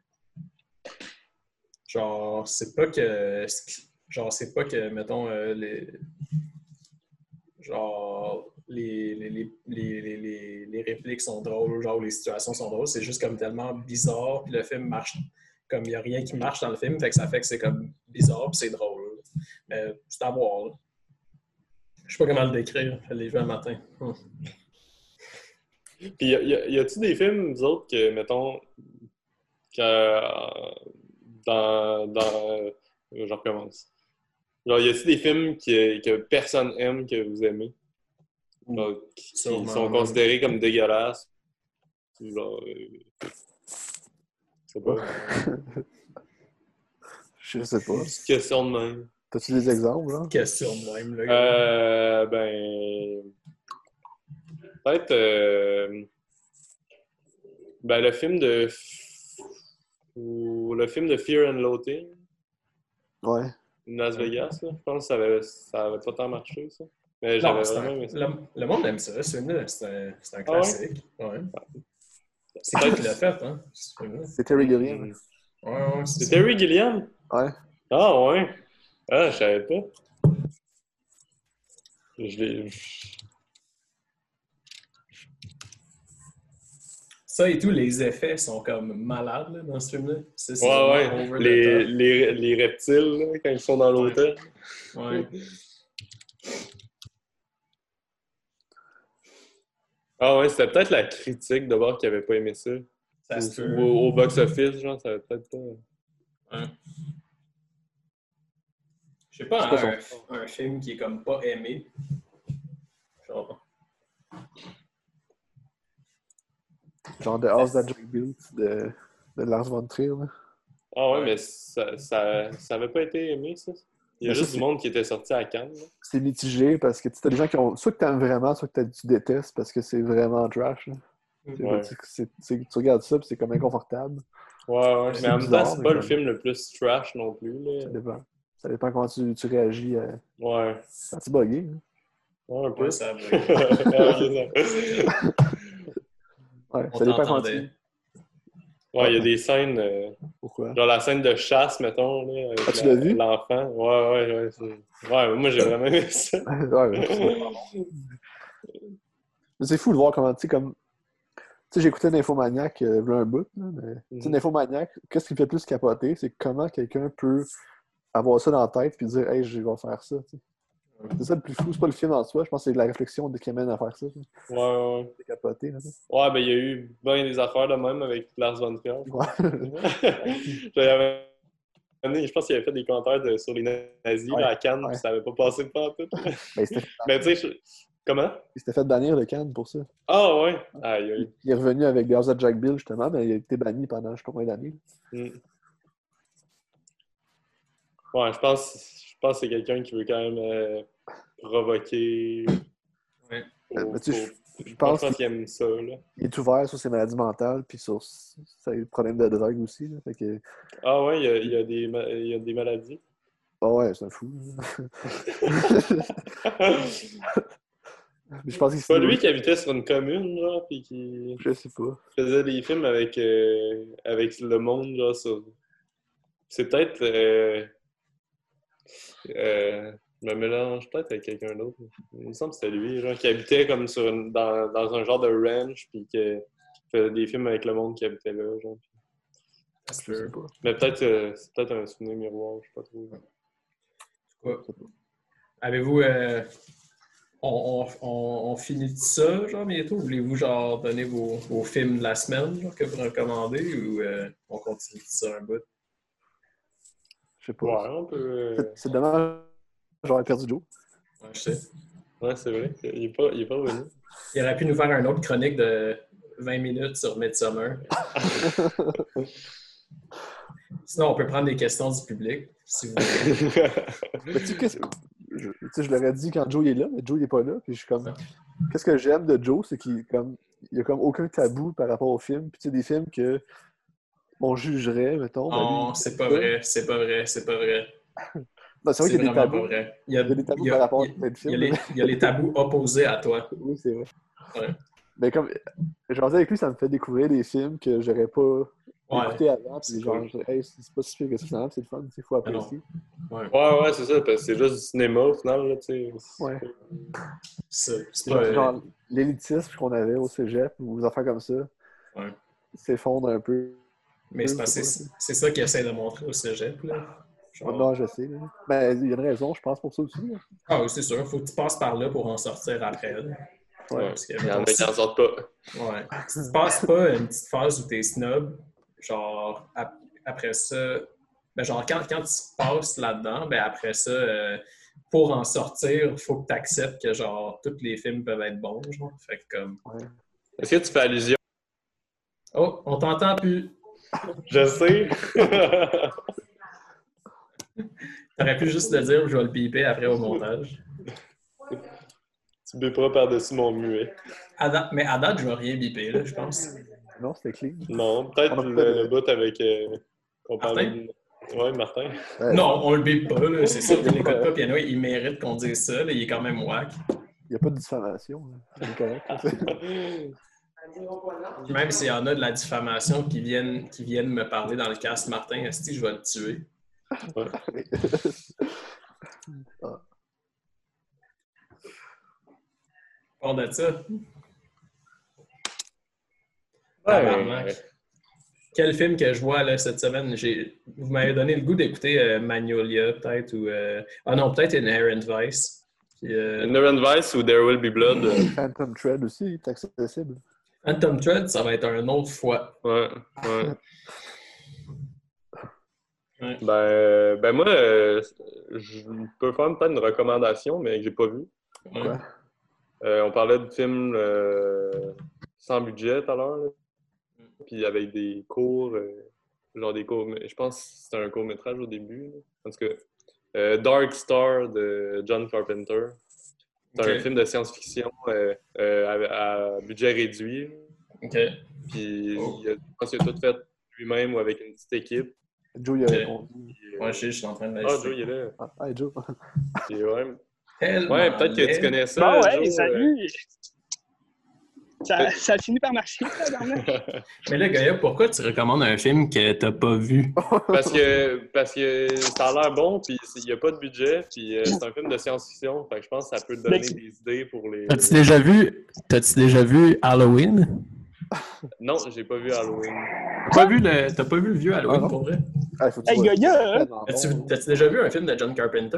genre, c'est pas que. Genre, c'est pas que, mettons, euh, les. Genre, les, les, les, les, les, les répliques sont drôles, genre les situations sont drôles. C'est juste comme tellement bizarre, puis le film marche comme il n'y a rien qui marche dans le film, fait que ça fait que c'est comme bizarre, puis c'est drôle. Mais c'est à voir, là. Je sais pas comment le décrire, je l'ai vu un matin. Hum. Puis, y, a, y, a, y a-tu des films, vous autres, que, mettons, que dans. dans je recommence. Genre, y a-tu des films que, que personne aime, que vous aimez? Genre, qui, qui sont considérés comme dégueulasses? Genre. Euh, je sais pas. Je sais pas. C'est une question de même. T'as-tu des exemples, là? Question de même, là. Euh. Ben. Peut-être. Euh, ben, le film de. Ou le film de Fear and Loathing. Ouais. Las Vegas, là. Je pense que ça avait, ça avait pas tant marché, ça. Mais Non, j'avais c'est vraiment un- aimé ça. le, le monde aime ça, ce film-là. C'est un, c'est un Ah ouais? classique. Ouais. C'est toi qui l'as fait, hein? ce film-là. C'est Terry Gilliam. Mm. Ouais, ouais, c'est C'est ça. Terry Gilliam? Ouais. Ah ouais? Ah, je savais pas. Je l'ai... Ça et tout, les effets sont comme malades là, dans ce film-là. Ça, c'est Ouais, vraiment ouais. over the Les, top. les, les reptiles, là, quand ils sont dans l'hôtel. Ouais. Ah ouais, c'était peut-être la critique d'abord qui avait pas aimé ça. Ça se Au, peut. au, au box-office, genre, ça avait peut-être pas... Ouais. Je sais pas, C'est pas un, un film qui est comme pas aimé. Genre. Genre The House That Jack Built de, de Lars von Trier, là. Ah ouais, Ouais. mais ça, ça, ça avait pas été aimé, ça. Il y a Mais ça, juste c'est- du monde qui était sorti à Cannes. Là. C'est mitigé parce que tu as des gens qui ont. Soit que t'aimes vraiment, soit que t'as- tu détestes parce que c'est vraiment trash, là. Tu- Ouais. tu- c'est- c'est- tu regardes ça puis c'est comme inconfortable. Ouais, ouais. C'est Mais en même bizarre, temps, c'est mais pas le comme- film le plus trash non plus. Ça Là. dépend. Ça dépend comment tu, tu réagis à... Ouais. quand tu bugué. Hein. Ouais, un peu. Ouais, ça a Ah, ok, ça. Ouais, On ça dépend comment t'entendait. tu... Ouais, il y a des scènes, euh, Pourquoi? genre la scène de chasse, mettons, là, avec Ah, tu la- l'as vu? l'enfant. Ouais, ouais, ouais. c'est- Ouais, moi j'ai vraiment aimé ça. ouais, ouais, c'est vraiment bon. Mais c'est fou de voir comment, tu sais, comme... Tu sais, j'écoutais Nymphomaniac euh, il y a un bout, là, mais... Tu sais, Mhm. Nymphomaniac, qu'est-ce qui me fait plus capoter, c'est comment quelqu'un peut avoir ça dans la tête puis dire « Hey, je vais faire ça », tu sais. C'est ça le plus fou, c'est pas le film en soi, je pense que c'est la réflexion qui amène à faire ça. tu sais. Ouais, ouais. C'est capoté, là. Ouais, ben il y a eu bien des affaires de même avec Lars von Trier. Ouais. J'avais- Je pense qu'il avait fait des commentaires de- sur les nazis Ouais, là, à Cannes, ouais. puis ça avait pas passé pas en tout. Ben, il s'était Mais tu sais, je- comment? il s'était fait bannir de Cannes pour ça. Ah ouais! Aïe, aïe. Il est revenu avec The House of Jack Bill, justement, mais il a été banni pendant je sais pas combien d'années. Mm. Ouais, je pense, je pense que c'est quelqu'un qui veut quand même euh, provoquer. Ouais. Pour- Mais tu sais, pour- je- je je pense pense qu'il aime ça, là. Il est ouvert sur ses maladies mentales puis sur ses problèmes de drogue aussi. Là. Fait que... Ah ouais, il y a, il y a des, ma- il y a des maladies. Ah ouais, c'est un fou. Mais je pense qu'il C'est pas lui qui habitait sur une commune, genre, puis qui Je sais pas. faisait des films avec, euh, avec le monde, genre, sur... C'est peut-être... Euh... Euh... Je me mélange peut-être avec quelqu'un d'autre. Il me semble que c'était lui, genre, qui habitait comme sur une... dans... dans un genre de ranch, puis qui faisait des films avec le monde qui habitait là, genre. Ça se Je sais peut. pas. Mais peut-être euh, c'est peut-être un souvenir miroir, je sais pas trop. Ouais. Avez-vous. euh, on, on, on, on finit ça, genre, bientôt? Voulez-vous, genre, donner vos, vos films de la semaine, genre, que vous recommandez, ou euh, on continue ça un bout? Je sais pas. Ouais, on peut... euh, C'est- C'est dommage, j'aurais perdu Joe. Ouais, je sais. Ouais, c'est vrai. Il est pas, il est pas revenu. Il aurait pu nous faire une autre chronique de vingt minutes sur Midsommar. Sinon, on peut prendre des questions du public, si vous voulez. Mais tu sais, qu'est-ce que- je, tu sais, je l'aurais dit quand Joe il est là, mais Joe il est pas là. Puis je suis comme. Qu'est-ce que j'aime de Joe, c'est qu'il comme. Il y a comme aucun tabou par rapport au film. Puis tu sais, des films que on jugerait, mettons. ben, lui, Non, il- c'est pas vrai, c'est pas vrai, c'est pas vrai. Non, c'est vrai C'est qu'il y a des vraiment tabous. pas vrai. Il y a, Il y a des tabous il y a- par rapport à il y a- plein de il y a films. les, il y a les tabous opposés à toi. Oui, c'est vrai. Ouais. Mais comme. Genre, avec lui, ça me fait découvrir des films que j'aurais pas Ouais. écouté avant. C'est Puis genre, cool. je dis, hey, c'est pas si pire que ça, finalement, c'est le fun, il faut apprécier. Ouais. Ouais, ouais, c'est ça, parce que c'est juste du cinéma au final, là, tu sais. Ouais. C'est C'est pas... genre, genre l'élitisme qu'on avait au cégep, ou des affaires comme ça, Ouais. s'effondre un peu. Mais c'est parce que c'est c'est ça qu'ils essaient de montrer au cégep, là. Genre... Non, je sais. Là. Mais il y a une raison, je pense, pour ça aussi. Là. Ah oui, c'est sûr. Faut que tu passes par là pour en sortir après. Là. Ouais. Parce que, Il y en a mettons, qui n'en sortent pas. Ouais. Si tu passes pas une petite phase où t'es snob, genre ap- après ça, ben genre quand, quand tu passes là-dedans, ben après ça, euh, pour en sortir, il faut que tu acceptes que genre tous les films peuvent être bons, genre. Fait que comme. Ouais. Est-ce que tu fais allusion? Oh, on t'entend plus. Je sais. T'aurais pu juste le dire, je vais le biper après au montage. Tu biperas par-dessus mon muet. À date- mais à date, je vais rien biper, là, je pense. Non, c'était clean. Non, peut-être On a le, pas de- le bout avec... Euh, qu'on parlait Martin? de... Ouais, Martin. Ouais, Non, on le bip pas, là, c'est sûr. Il n'écoute pas, puis anyway, il mérite qu'on dise ça, là, il est quand même whack. il n'y a pas de diffamation. Là. C'est correct. Là. Même s'il y en a de la diffamation qui viennent, qui viennent me parler dans le cast, Martin, esti, je vais le tuer. Ah. Hors de ça. Tabarnak. Quel film que je vois là, cette semaine? J'ai... Vous m'avez donné le goût d'écouter euh, Magnolia, peut-être, ou... Euh... Ah non, peut-être Inherent Vice. Puis, euh... Inherent Vice ou There Will Be Blood. euh, Phantom Thread aussi est accessible. Phantom Thread, ça va être un autre fois. Ouais, ouais. Ouais. Ben, euh, ben moi, euh, je peux faire peut-être une recommandation, mais que j'ai pas vu. Ouais. Quoi? Euh, on parlait de films euh, sans budget tout à l'heure, là. Puis avec des cours, euh, genre des cours, je pense que c'était un court-métrage au début. Là. En tout cas, euh, Dark Star de John Carpenter. C'est Ok. un film de science-fiction euh, euh, à, à budget réduit. OK. Puis Oh. il a, je pense qu'il a tout fait lui-même ou avec une petite équipe. Joe, il a Ok. répondu. Puis, euh, Ouais, je sais, je suis en train de ah, l'acheter. Joe, il est là. Ah, hey, Joe. Puis, ouais, Tellement ouais peut-être que laid. tu connais ça. Bon, ouais, Joe, salut! Ça, ça a fini par marcher, ça, dernièrement. euh. Mais là, Gaïa, pourquoi tu recommandes un film que t'as pas vu? Parce que, parce que ça a l'air bon, puis il n'y a pas de budget, puis euh, c'est un film de science-fiction. Fait que je pense que ça peut te donner Mais- des idées pour les. T'as-tu déjà vu, t'as-tu déjà vu Halloween? Non, j'ai pas vu Halloween. T'as pas vu le, t'as pas vu le vieux Halloween, Ah, non. pour vrai? Ah, faut que tu Hey, vois. Gaïa, hein? Tellement T'as-tu, bon. t'as-tu déjà vu un film de John Carpenter?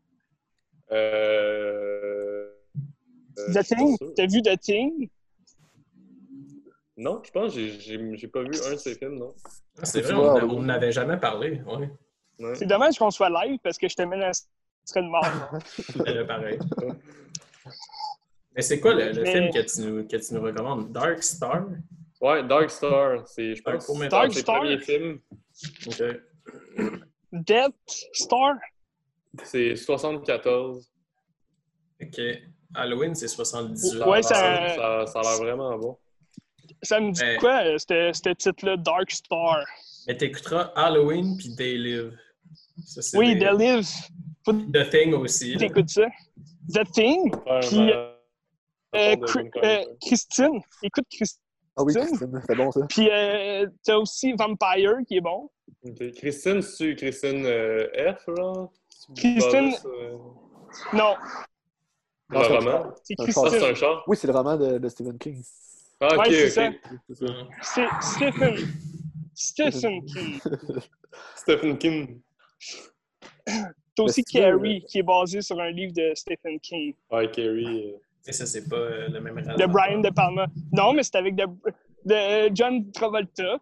Euh... euh, The je suis pas Thing? sûr. T'as vu The Thing? Non, je pense que j'ai- j'ai j'ai pas vu un de ces films, non. Ah, c'est Tu vrai, vois, on Halloween. on n'avait jamais parlé. Ouais, Ouais. C'est dommage qu'on soit live parce que je te menacerais de mort. c'était pareil. Mais c'est quoi le, le Mais- film que tu, nous, que tu nous recommandes? Dark Star? Ouais, Dark Star, c'est, je Un pense, court-métrage. c'est un Dark de ses Star? premiers films. OK. Death Star? C'est soixante-quatorze. OK. Halloween, c'est soixante-dix-huit. Ouais, ça, ça- ça, ça a l'air vraiment bon. Ça me dit Mais- quoi, euh, ce ce titre-là, Dark Star? Mais t'écouteras Halloween puis They Live. Ça, c'est Oui, des- The Live. Faut que The Thing aussi. là. t'écoutes ça. The Thing? Faire un Puis, marathon Euh, de Cri- John euh, Carpenter. Christine. Écoute Christine. Ah oui, Christine, c'était bon ça. Puis euh, t'as aussi Vampire qui est bon. Ok. Christine, c'est Christine euh, F, là? Christine- Euh, Non, le Non, c'est un roman? char. c'est Un Ah, c'est Christine. un char? Oui, c'est le roman de, de Stephen King. Ah, ok, Ouais, c'est ok. ça. C'est ça. Hum. C'est Stephen. Stephen King. Stephen King. T'as aussi Mais si tu veux, Carrie qui est basé sur un livre de Stephen King. Ouais, Carrie. euh, Et ça, c'est pas euh, le même De réalisateur. Brian De Palma. Non, mais c'est avec de, de John Travolta.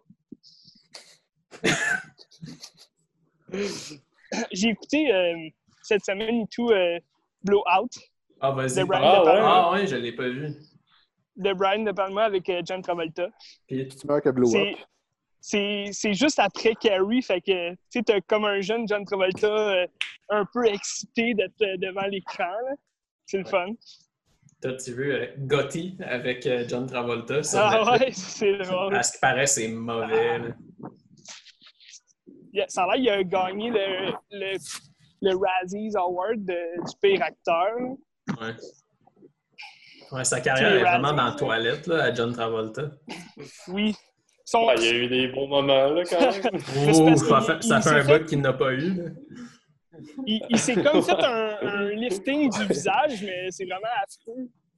J'ai écouté euh, cette semaine et tout euh, Blowout Ah, vas-y. de Brian parle. De Ah, Palma. Ah, ouais, je l'ai pas vu. De Brian De Palma avec euh, John Travolta. Puis, Tu meurs que Blow C'est- Up. C'est c'est juste après Carrie, fait que tu sais, t'as comme un jeune John Travolta euh, un peu excité d'être euh, devant l'écran. là. C'est le fun. t'as-tu vu euh, Gotti avec euh, John Travolta? sur Ah Netflix? ouais, c'est drôle. À ce qui paraît, c'est mauvais. là. Il a- Ça a l'air qu'il a gagné le, le, le Razzies Award de- du pire acteur. là. Ouais. Ouais, sa carrière C'est est vraiment Razzie. dans la toilette, là, à John Travolta. Oui. Son- Ah, il y a eu des bons moments, là, quand même. Mais c'est Oh, parce ça qu'il- fait, ça il fait s'est un fait- bout qu'il n'a pas eu. Là. il il s'est comme fait un, un lifting du visage, mais c'est vraiment affreux.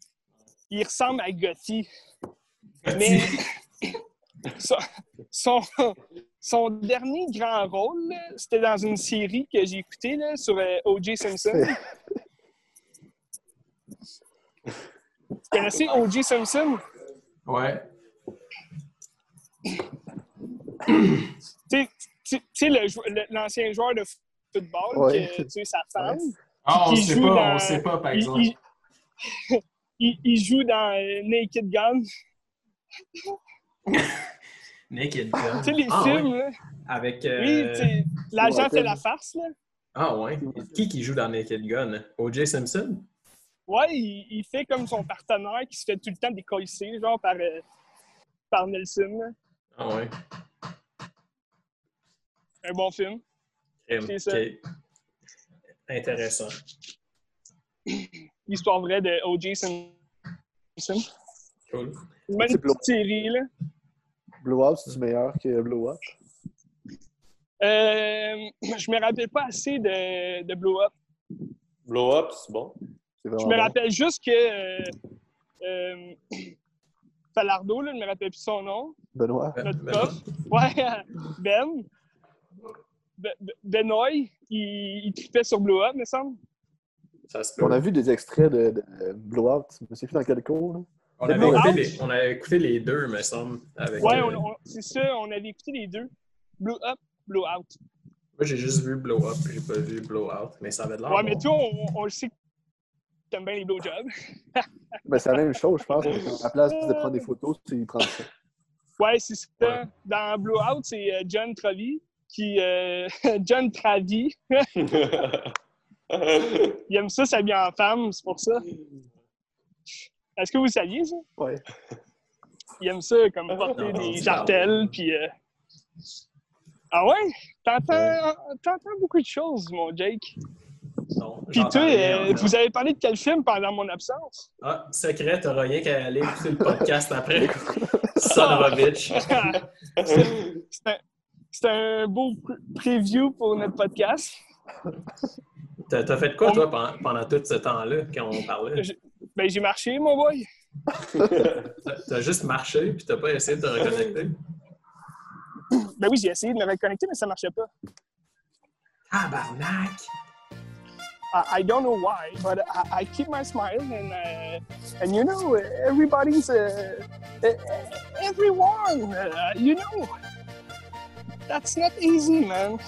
il ressemble à Gotti. Mais son, son, son dernier grand rôle, là, c'était dans une série que j'ai écoutée là, sur euh, O J Simpson. Vous connaissez O J Simpson? Ouais. Tu sais, le, le, l'ancien joueur de football Ouais. qui a tué sa femme. Ouais. Ah, on qui sait joue pas, dans- on sait pas, par Il, exemple. il, il, il joue dans euh, Naked Gun. Naked Gun. Tu sais, les Ah, films, ouais. là. Avec... euh, Oui, tu sais, l'agent Ouais, fait la farce, là. Ah ouais? Qui qui joue dans Naked Gun? O J Simpson? Ouais, il, il fait comme son partenaire qui se fait tout le temps décoller, genre, par, euh, par Nelson, là. Ah ouais. Un bon film. C'est ça. Ok. Intéressant. L'histoire vraie de O J Simpson. Cool. Même C'est une petite série, là. Blowout, c'est meilleur que Blow Up. Euh, je me rappelle pas assez de, de Blow Up. Blow Up, c'est bon. C'est Je vraiment me bon. rappelle juste que euh, euh, Falardeau, là, je me rappelle plus son nom. Benoît. Notre Ben- prof. Ouais, Ben. Be- Be- Benoît, il, il tripait sur Blow Up, me semble. Ça se peut. On a vu des extraits de, de Blowout. Je me souviens plus dans quel cours. Là. On avait, Blowout? écouté les, on avait écouté les deux, me semble. Avec, Ouais, euh, on, on- c'est ça, on avait écouté les deux. Blow Up, Blow Out. Moi, j'ai juste vu Blow Up, j'ai pas vu Blow Out, mais ça avait l'air Ouais, bon. mais toi, on, on le sait que t'aimes bien les blowjobs. Ben, c'est la même chose, je pense. À la place de prendre des photos, tu prends ça. Ouais, c'est ça. Ouais. Dans Blow Out, c'est euh, John Travi qui. Euh, John Travi. Il aime ça s'habiller en femme, c'est pour ça. Est-ce que vous saviez ça? Ouais. Il aime ça, comme porter Non, des c'est jartelles, puis. Euh... Ah ouais? T'entends, t'entends beaucoup de choses, mon Jake. Non, Puis j'entends toi, rien, euh, en fait. vous avez parlé de quel film pendant mon absence? Ah, secret, t'auras rien qu'à aller écouter le podcast après. Son of a bitch. C'est un, c'est un beau pr- preview pour notre podcast. T'as, t'as fait quoi, toi, pendant, pendant tout ce temps-là, quand on parlait? Je- Ben, j'ai marché, mon boy. T'as, t'as juste marché, puis t'as pas essayé de te reconnecter? Ben oui, j'ai essayé de me reconnecter, mais ça marchait pas. Tabarnak! I, I don't know why, but I, I keep my smile and uh, and you know everybody's uh, uh, everyone uh, you know that's not easy, man.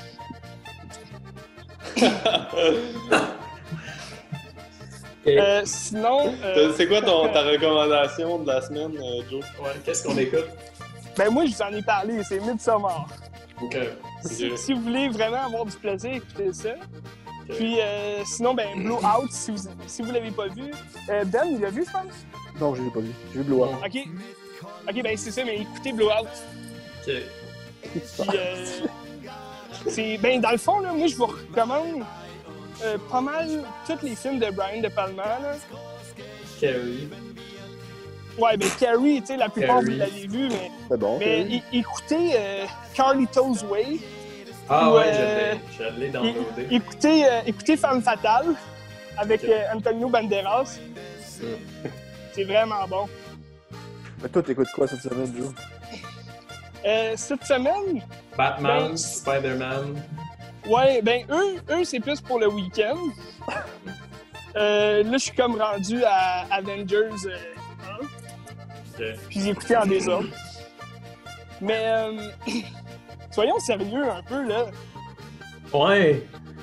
Et, Euh, sinon, euh, C'est quoi ton, ta recommandation de la semaine, euh, Joe? ouais, qu'est-ce qu'on écoute? ben moi je vous en ai parlé, c'est Midsommar. Ok. Si, si vous voulez vraiment avoir du plaisir, écoutez ça. Puis euh, sinon, ben Blow Out, si vous si vous l'avez pas vu, euh, Ben il l'a vu, je pense. Non, je l'ai pas vu. J'ai vu Blow Up. Ok, ok, ben c'est ça, mais écoutez Blow Out. Ok. Puis, euh, c'est, ben, dans le fond, là, moi, je vous recommande euh, pas mal tous les films de Brian De Palma. Là. Carrie. Ouais, ben, Carrie, tu sais, la plupart, Carrie. vous l'avez vu, mais, C'est bon. mais Carrie. é- écoutez euh, Carlito's Way. Ah Ou, ouais, euh, je l'ai, je l'ai É- downloadé. écoutez, euh, écoutez Femme Fatale avec Ok. euh, Antonio Banderas. C'est vraiment bon. Mais toi, t'écoutes quoi cette semaine, Joe? Euh, cette semaine, Batman, Ben, Spider-Man. ouais, ben, eux, eux c'est plus pour le week-end. Euh, là, je suis comme rendu à Avengers euh, un. Ok. Puis j'ai écouté en désordre. Mais euh, soyons sérieux un peu, là. Ouais!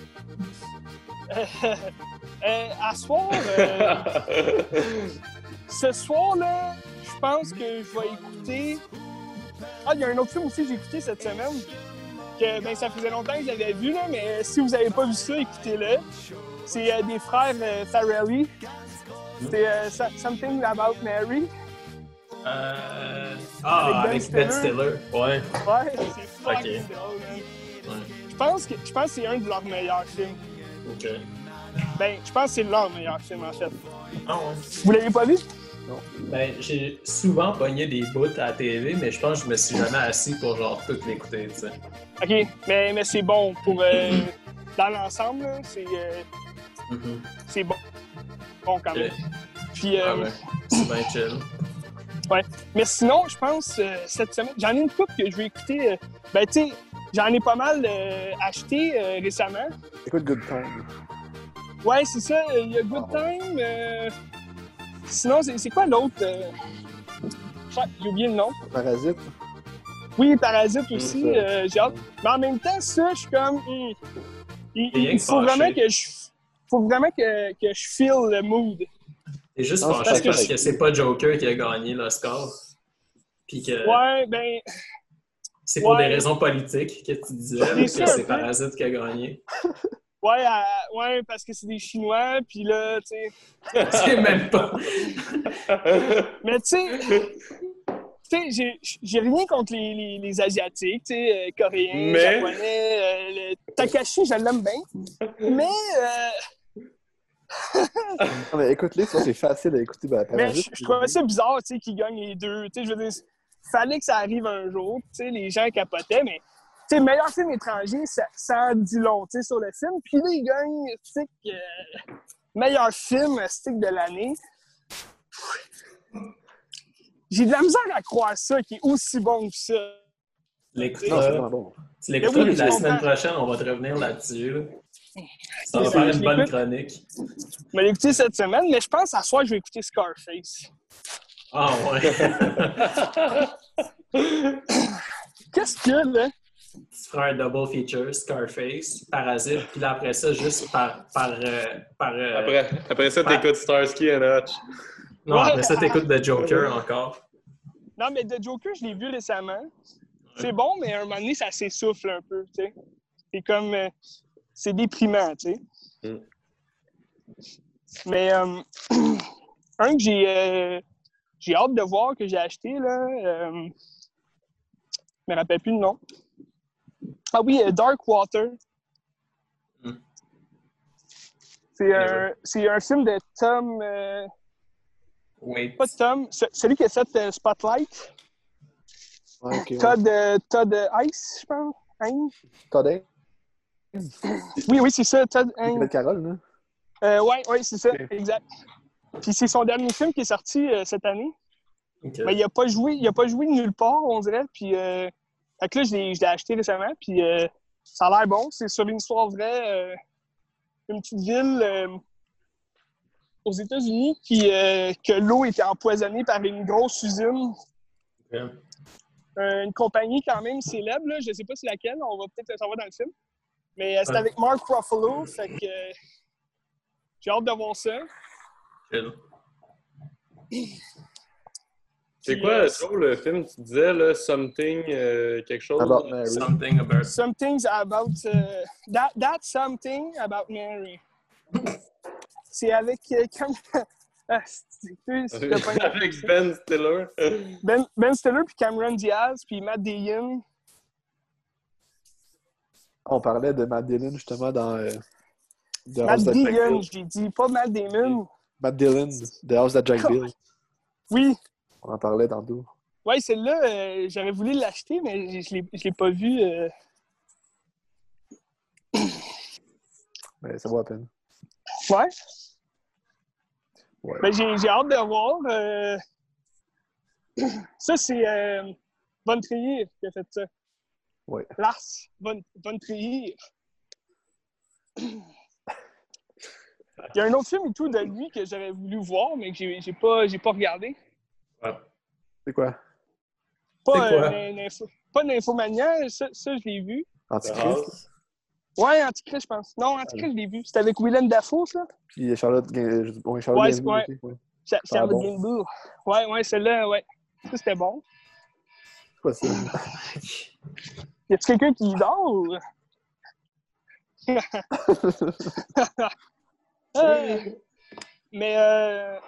Euh, euh, à soir, euh, ce soir-là, je pense que je vais écouter... Ah, il y a un autre film aussi que j'ai écouté cette semaine. Que, ben, ça faisait longtemps que je l'avais vu, là, mais si vous n'avez pas vu ça, écoutez-le. C'est euh, des frères euh, Farrelly. C'est euh, So- Something About Mary. Euh... Ah, Avec Ben avec Ben Stiller. Stiller. Ouais. Ouais, c'est fucking Ok. drôle, man. Ouais. Je pense que, je pense que c'est un de leurs meilleurs films. Ok. Ben, je pense que c'est leur meilleur film, en fait. Ah ouais. Vous l'avez pas vu? Ben, j'ai souvent pogné des bouts à la T V, mais je pense que je me suis jamais assis pour genre tout l'écouter, tu sais. OK, mais, mais c'est bon. Pour, euh, dans l'ensemble, là, c'est, euh, Mhm. c'est bon. Bon, quand même. Ok. Puis, euh, Ah ouais. c'est bien chill. Ouais. Mais sinon, je pense, euh, cette semaine, j'en ai une couple que je vais écouter. Euh, ben, tu sais, j'en ai pas mal euh, acheté euh, récemment. Écoute Good Time. Ouais, c'est ça. Il y a Good Time. Euh... Sinon, c'est, c'est quoi l'autre? Euh... J'ai oublié le nom. Parasite. Oui, Parasite aussi. Mmh, euh, j'ai hâte. Mais en même temps, ça, je suis comme... hum, il, il, il faut fâché. vraiment que je... faut vraiment que, que je feel le mood. T'es juste Non, fâché parce parce que- que c'est pas Joker qui a gagné l'Oscar. Puis que Ouais, ben... c'est pour ouais. des raisons politiques que tu disais C'est que ça, c'est un peu. Parasite qui a gagné. Ouais, euh, ouais, parce que c'est des Chinois, puis là, tu sais... C'est même pas. Mais tu sais... Tu sais, j'ai, j'ai rien contre les, les, les Asiatiques, tu sais, euh, Coréens, Mais- Japonais, euh, le Takashi, je l'aime bien. Mais... Euh... Non, mais écoute-les, ça, c'est facile à écouter. Ben, Mais Parasite, je, je trouvais ça bizarre, tu sais, qu'ils gagnent les deux. Tu sais, je veux dire, fallait que ça arrive un jour. Tu sais, les gens capotaient, mais tu sais, meilleur film étranger, ça, ça en dit long, tu sais, sur le film. Puis là, ils gagnent, tu sais, que, meilleur film stick de l'année. J'ai de la misère à croire ça, qui est aussi bon que ça. L'écoute, Non, c'est là, vraiment bon. tu l'écouteras, Mais oui, puis la je semaine comprends. prochaine, on va te revenir là-dessus. Là. Ça va Oui, faire je une bonne l'écoute. chronique. Je l'ai écouté cette semaine, mais je pense à soir, je vais écouter Scarface. Ah ouais. Qu'est-ce qu'il y a, là? Tu feras un double feature, Scarface, Parasite, puis là, après ça, juste par... par, euh, par euh, Après, après ça, Ouais. t'écoutes Starsky and Hutch. Non, Ouais. après ça, t'écoutes The Joker encore. Non, mais The Joker, je l'ai vu récemment. C'est bon, mais à un moment donné, ça s'essouffle un peu, tu sais. C'est comme... euh, c'est déprimant, tu sais. Mm. Mais euh, un que j'ai... euh, j'ai hâte de voir, que j'ai acheté, là... Euh, je me rappelle plus le nom. Ah oui, euh, Dark Water. Mm. C'est un, c'est un film de Tom... euh, Oui. pas Tom, ce- celui qui a fait euh, Spotlight. Ouais, ok, ouais. Todd, euh, Todd Ice, je pense. Hein? Todd Haynes, Oui, oui, c'est ça, Todd qui Hein. fait Carole, là. Euh, ouais, ouais, c'est ça, Ok. exact. Puis c'est son dernier film qui est sorti euh, cette année. Ok. Mais il a pas joué, il a pas joué nulle part, on dirait. Puis euh, fait que là, je l'ai, je l'ai acheté récemment. Puis euh, ça a l'air bon. C'est sur une histoire vraie, euh, une petite ville euh, aux États-Unis qui euh, que l'eau était empoisonnée par une grosse usine. Ok. Euh, une compagnie quand même célèbre, là. Je sais pas c'est laquelle, on va peut-être le savoir dans le film. Mais euh, c'est Ouais. avec Mark Ruffalo, fait que euh, j'ai hâte de voir ça. Chill. C'est Puis, quoi, euh, Joe, le film, tu disais, là, Something, euh, quelque chose? About Mary. Something about... Something's about... euh, that, that's something about Mary. C'est avec... Euh, Cam... ah, c'est, c'est, c'est pas une- Avec Ben Stiller. ben, Ben Stiller, puis Cameron Diaz, puis Matt Damon. On parlait de Matt Dillon, justement, dans euh, The Matt House That Jack Damon, Built. j'ai dit, pas Matt Damon. Matt Dillon, The House That Jack Built. Oui, On en parlait tantôt. ouais, celle-là, euh, j'aurais voulu l'acheter, mais je ne l'ai, je l'ai pas vu. Euh... Mais ça vaut la peine. Ouais. Ouais. Ben, j'ai, j'ai hâte de voir. euh, Ça, c'est euh, Von Trier qui a fait ça. Ouais. Lars Von, Von Trier. Il y a un autre film et tout de lui que j'aurais voulu voir, mais que j'ai, j'ai, pas, j'ai pas regardé. Ouais. C'est quoi? Pas, C'est quoi? euh, l'info, pas Nymphomania, ça, ça, je l'ai vu. Antichrist. Ouais, Antichrist, je pense. Non, Antichrist, je l'ai vu. C'était avec Willem Dafoe, ça? Puis Charlotte, Gain- ouais, Charlotte Ouais, Gainsbourg, ouais. ok, ouais. Cha- Ah, Charlotte bon. Gainsbourg. Ouais, ouais, celle-là, ouais. Ça, c'était bon. C'est quoi ça? Y a-tu quelqu'un qui dort ou... Euh, mais euh...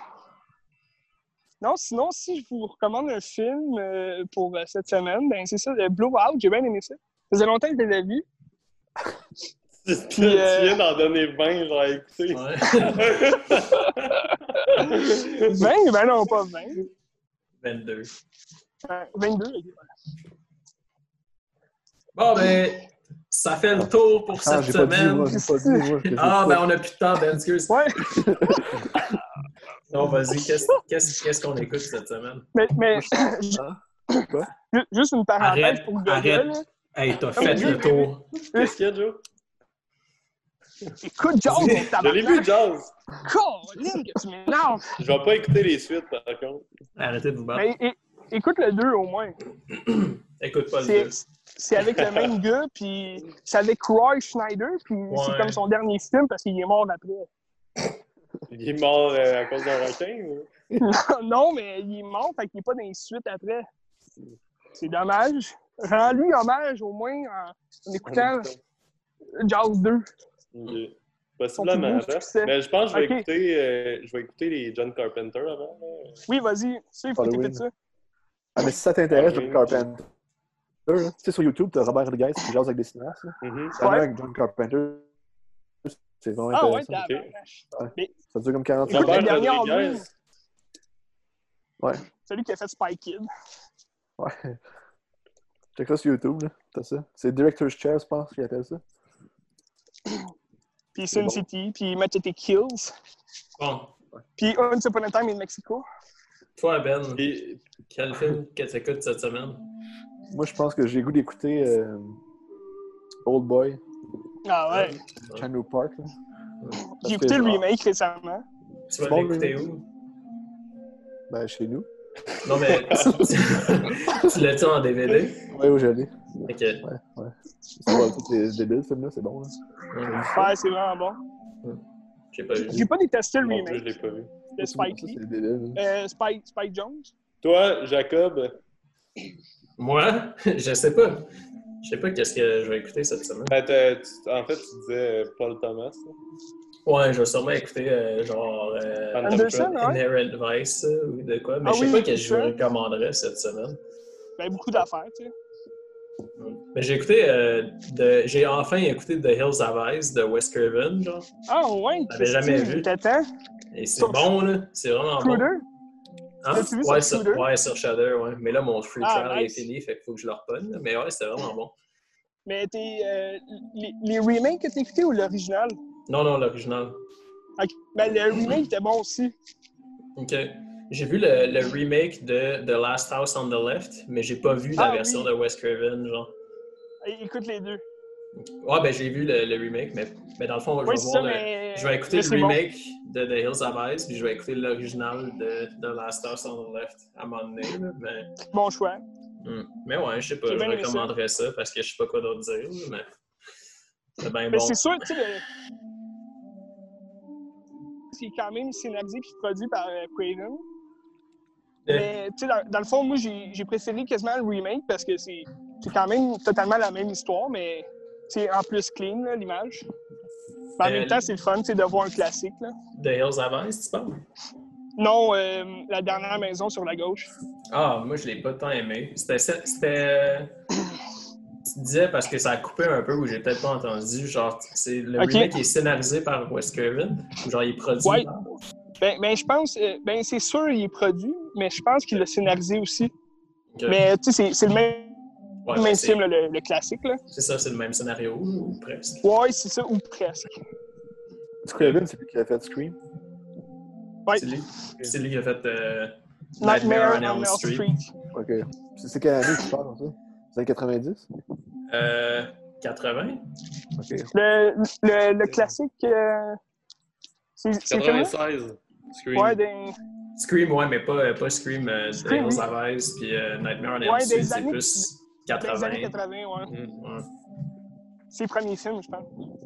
non, sinon, si je vous recommande un film euh, pour euh, cette semaine, ben c'est ça, le Blowout, j'ai bien aimé ça. Ça faisait longtemps que je l'avais vu. Tu Puis, euh, tu viens d'en donner vingt, genre, à écouter. Ouais. vingt? Ben non, pas vingt. vingt-deux. Euh, vingt-deux, ok. Bon, ben, ça fait le tour pour Ah, cette j'ai pas dit, semaine. moi, j'ai pas dit, moi. que j'ai Ah, pas- ben, on a plus de temps, Ben, excuse. Ouais. Non, vas-y, qu'est-ce qu'est-ce- qu'est-ce qu'on écoute cette semaine? Mais, mais Hein? Quoi? ju- juste une parenthèse Arrête, pour Goya, arrête. là. Hey, t'as Non, fait mais le lui- tour. Qu'est-ce qu'il y a, Joe? Écoute, Jazz, mon Je l'ai tabarnak! vu, Jazz! Colin, que tu m'énerves! Je vais pas écouter les suites, par contre. Arrêtez de vous battre. Mais é- écoute le deux au moins. Écoute pas le C'est deux. c'est avec le même gars, puis c'est avec Roy Schneider, puis c'est Ouais. comme son dernier film parce qu'il est mort après. Il est mort euh, à cause d'un requin, ou? Non, non, mais il est mort, fait qu'il n'est pas dans les suites après. C'est dommage. Rends-lui hommage au moins en, en écoutant Jazz deux. Ok. Son Possiblement, plus beau hein? succès. Mais je pense que je vais, Ok. écouter, euh, je vais écouter les John Carpenter avant. là. Oui, vas-y. Ça, il faut Halloween. t'écouter ça. Ah, mais si ça t'intéresse, Ah, John oui. Carpenter, là, tu sais, sur YouTube, t'as Robert Rodriguez qui jase avec des cinéastes. Là. Mhm. Il y en a Ouais. avec John Carpenter. C'est vraiment Ah ouais, intéressant. t'as Ok. Ça dure comme quarante Écoute, minutes. le dernier Rodriguez. Halloween. Ouais. Celui qui a fait Spy Kid. Ouais. Check ça sur YouTube, là. T'as ça. C'est Director's Chair, je pense qu'il appelle ça. Puis C'est Sin bon. City, puis Machete Kills. Bon, Puis Once Upon a Time in Mexico. toi, Ben, Et- quel film que tu écoutes cette semaine? Moi, je pense que j'ai le goût d'écouter euh, Old Boy, Ah ouais. Chan-Wook Park. Là. J'ai que- écouté le remake récemment. Tu vas Bon, l'écouter oui. où? Ben, chez nous. Non, mais tu, tu l'as-tu en D V D? Ouais, où j'allais. Ok. Ouais, ouais. C'est pas tous les débiles, ce film-là, c'est bon. Là. Ouais, Ouais, c'est vraiment bon. j'ai pas vu. J'ai pas détesté le Non plus, je remake l'ai pas vu. de Ça, Spike c'est Lee. débile. hein. Euh, Spike, Spike Jones. Toi, Jacob, Moi, je sais pas. Je sais pas qu'est-ce que je vais écouter cette semaine. ben, t'as- tu- en fait, tu disais euh, Paul Thomas. là. Ouais, je vais sûrement écouter euh, genre euh, Phantom Anderson, Thread. ouais. Inherent Vice euh, ou de quoi. Mais Ah je sais oui, pas que je ça. vous recommanderais cette semaine. Ben, beaucoup d'affaires, tu sais. Mais j'ai écouté, euh, de- j'ai enfin écouté The Hills Have Eyes de Wes Craven, genre. Ah ouais, J'avais jamais Christy, vu. t'attends. Et c'est Sur- bon, là. C'est vraiment bon. Cruder. Hein? L'as-tu vu Ouais, sur sur, Shooter? ouais, sur Shudder, ouais. Mais là, mon free Ah, trial nice. est fini, fait qu'il faut que je le reponne. Mais ouais, c'était vraiment bon. Mais t'es, euh, les, les remakes que t'as écoutés ou l'original? Non, non, l'original. Ok. Ben, le remake était bon aussi. OK. J'ai vu le, le remake de The Last House on the Left, mais j'ai pas vu la Ah, version oui. de Wes Craven, genre. É- Écoute les deux. Ouais, ben j'ai vu le, le remake, mais, mais dans le fond, je Oui, vais c'est voir ça, le... mais... Je vais écouter mais le c'est bon. remake de The Hills Have Eyes, puis je vais écouter l'original de The Last House on the Left à un moment donné, là, mais... Bon choix. Hmm. Mais ouais, je sais pas, J'ai je bien aimé recommanderais ça. parce que je sais pas quoi d'autre dire, mais c'est bien Mais bon. c'est sûr, tu sais, le... c'est quand même scénarisé puis produit par euh, Craven. Mais, tu sais, dans, dans le fond, moi, j'ai j'ai préféré quasiment le remake parce que c'est c'est quand même totalement la même histoire, mais c'est en plus clean, là, l'image. Mais en Euh, même temps, c'est le fun, tu sais, de voir un classique, là. The Hills Have Eyes, tu parles? Non, euh, La dernière maison sur la gauche. Ah, moi, je l'ai pas tant aimé. C'était... c'était... Tu disais parce que ça a coupé un peu ou j'ai peut-être pas entendu. Genre, c'est le Ok. remake est scénarisé par Wes Craven ou genre il est produit Ouais. par... Ben, ben je pense, euh, ben c'est sûr, il est produit, mais je pense qu'il l'a scénarisé aussi. Ok. Mais, tu sais, c'est- c'est le même, Ouais, même ben, c'est- film, là, le, le classique, là. C'est ça, c'est le même scénario ou presque. Ouais, c'est ça, ou presque. Craven, c'est lui qui a fait Scream. Ouais. C'est lui, c'est lui qui a fait euh, Nightmare on Elm Street. Ok. C'est c'est quelle année que tu parles, ça? C'est années quatre-vingt-dix? Euh, quatre-vingts? Ok. Le, le, le classique, euh, c'est c'est film quatre-vingt-seize. Scream. Ouais, des, Scream, ouais, mais pas, pas Scream, euh, The Scream, Hills oui. Have Eyes puis euh, Nightmare on Elm Ouais, Street, des c'est années- plus des années quatre-vingts. quatre-vingts, ouais. Mm. Ouais. C'est le premier film, je pense.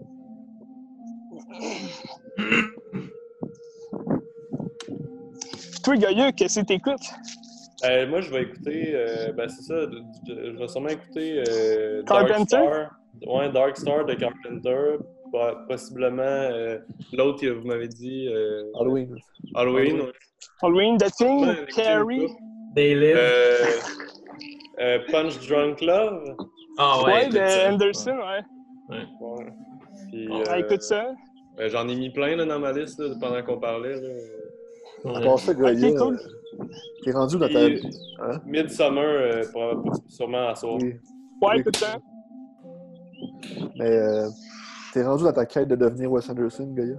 Puis toi, Goya, qu'est-ce que t'écoutes? Euh, moi, je vais écouter, euh, ben c'est ça, je, je vais sûrement écouter euh, Dark Carpenter? Star. Ouais, Dark Star de Carpenter. Po- Possiblement euh, l'autre que vous m'avez dit, euh, Halloween. Halloween. ouais. Halloween, The Thing, Ouais, écoutez Carrie. ou pas? They Live. Euh, euh, Punch Drunk Love. Ah ouais, Ouais, écoute de ça. Anderson, ouais. Ouais. Puis, Ouais, Ah, euh, écoute ça. ben, j'en ai mis plein là, dans ma liste là, pendant qu'on parlait. Là. Ouais. À part ça, Goya, Ok, cool. euh, t'es rendu dans ta... Et- Hein? Midsummer, euh, pour- sûrement à soir. Oui. Ouais, Oui. écoute ça. Mais euh, t'es rendu dans ta quête de devenir Wes Anderson, Goya?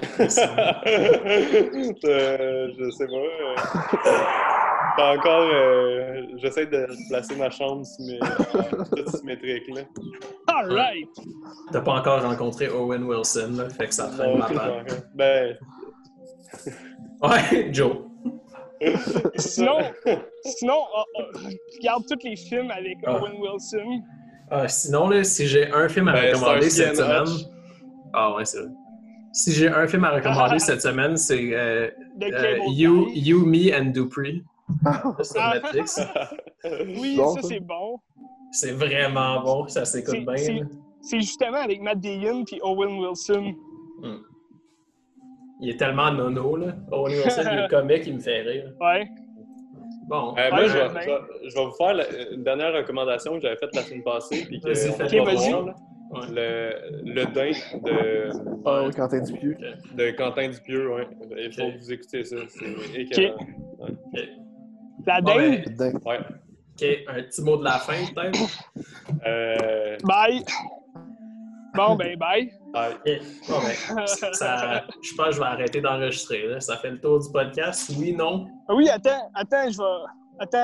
euh, je sais pas. Euh, pas encore. Euh, j'essaie de placer ma chambre sur mes, euh, tout symétrique, là. All right! T'as pas encore rencontré Owen Wilson, là, fait que ça traîne Non, ma c'est pas part. encore. Ben. Ouais, Joe. Sinon, sinon oh, oh, regarde tous les films avec Ah. Owen Wilson. Ah, sinon, là, si j'ai un film à Ben, recommander Starsky cette and semaine... Hutch. Ah ouais, c'est vrai. Si j'ai un film à recommander cette semaine, c'est euh, De euh, Cable you, Guy. you, Me and Dupree sur Ah. Netflix. Oui, Bon, ça ça. c'est bon. C'est vraiment bon, ça s'écoute C'est- bien. c'est- là. C'est justement avec Matt Damon puis Owen Wilson. Hmm. Il est tellement nono, là. Owen Wilson, il est comique, il me fait rire. Ouais. Bon. Euh, moi, Ouais, je, j'aime vais, bien. je, vais, je vais vous faire la- une dernière recommandation que j'avais faite la semaine passée. Puis que Vas-y, on fais-le. va Ok, vas-y. voir, là. Ouais. Le, le Dain de, Ah oui, Quentin Dupieux. de Quentin Dupieux, ouais. Il faut Ok. que vous écoutez ça. C'est écœurant. Ok. La Bon, dinde. ben, Dingue. Ouais. ok, un petit mot de la fin, peut-être? Euh, Bye. Bon, ben, bye. ouais. Ok. Bon, ben, ça, je pense que je vais arrêter d'enregistrer. Là. Ça fait le tour du podcast. Oui, non? Ah oui, attends, attends, je vais. Attends.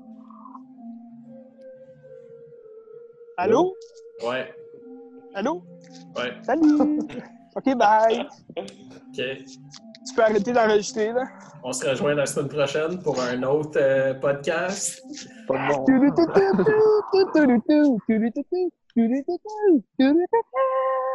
Allô? Ouais. Allô? Ouais. Salut! OK, bye. Ok. Tu peux arrêter d'enregistrer, là? On se rejoint la semaine prochaine pour un autre euh, podcast. Pas de nom. Tu-du-tu-tu-tu, tu-du-tu, tu-du-tu-tu, tu-du-tu-tu, tu-du-tu-tu.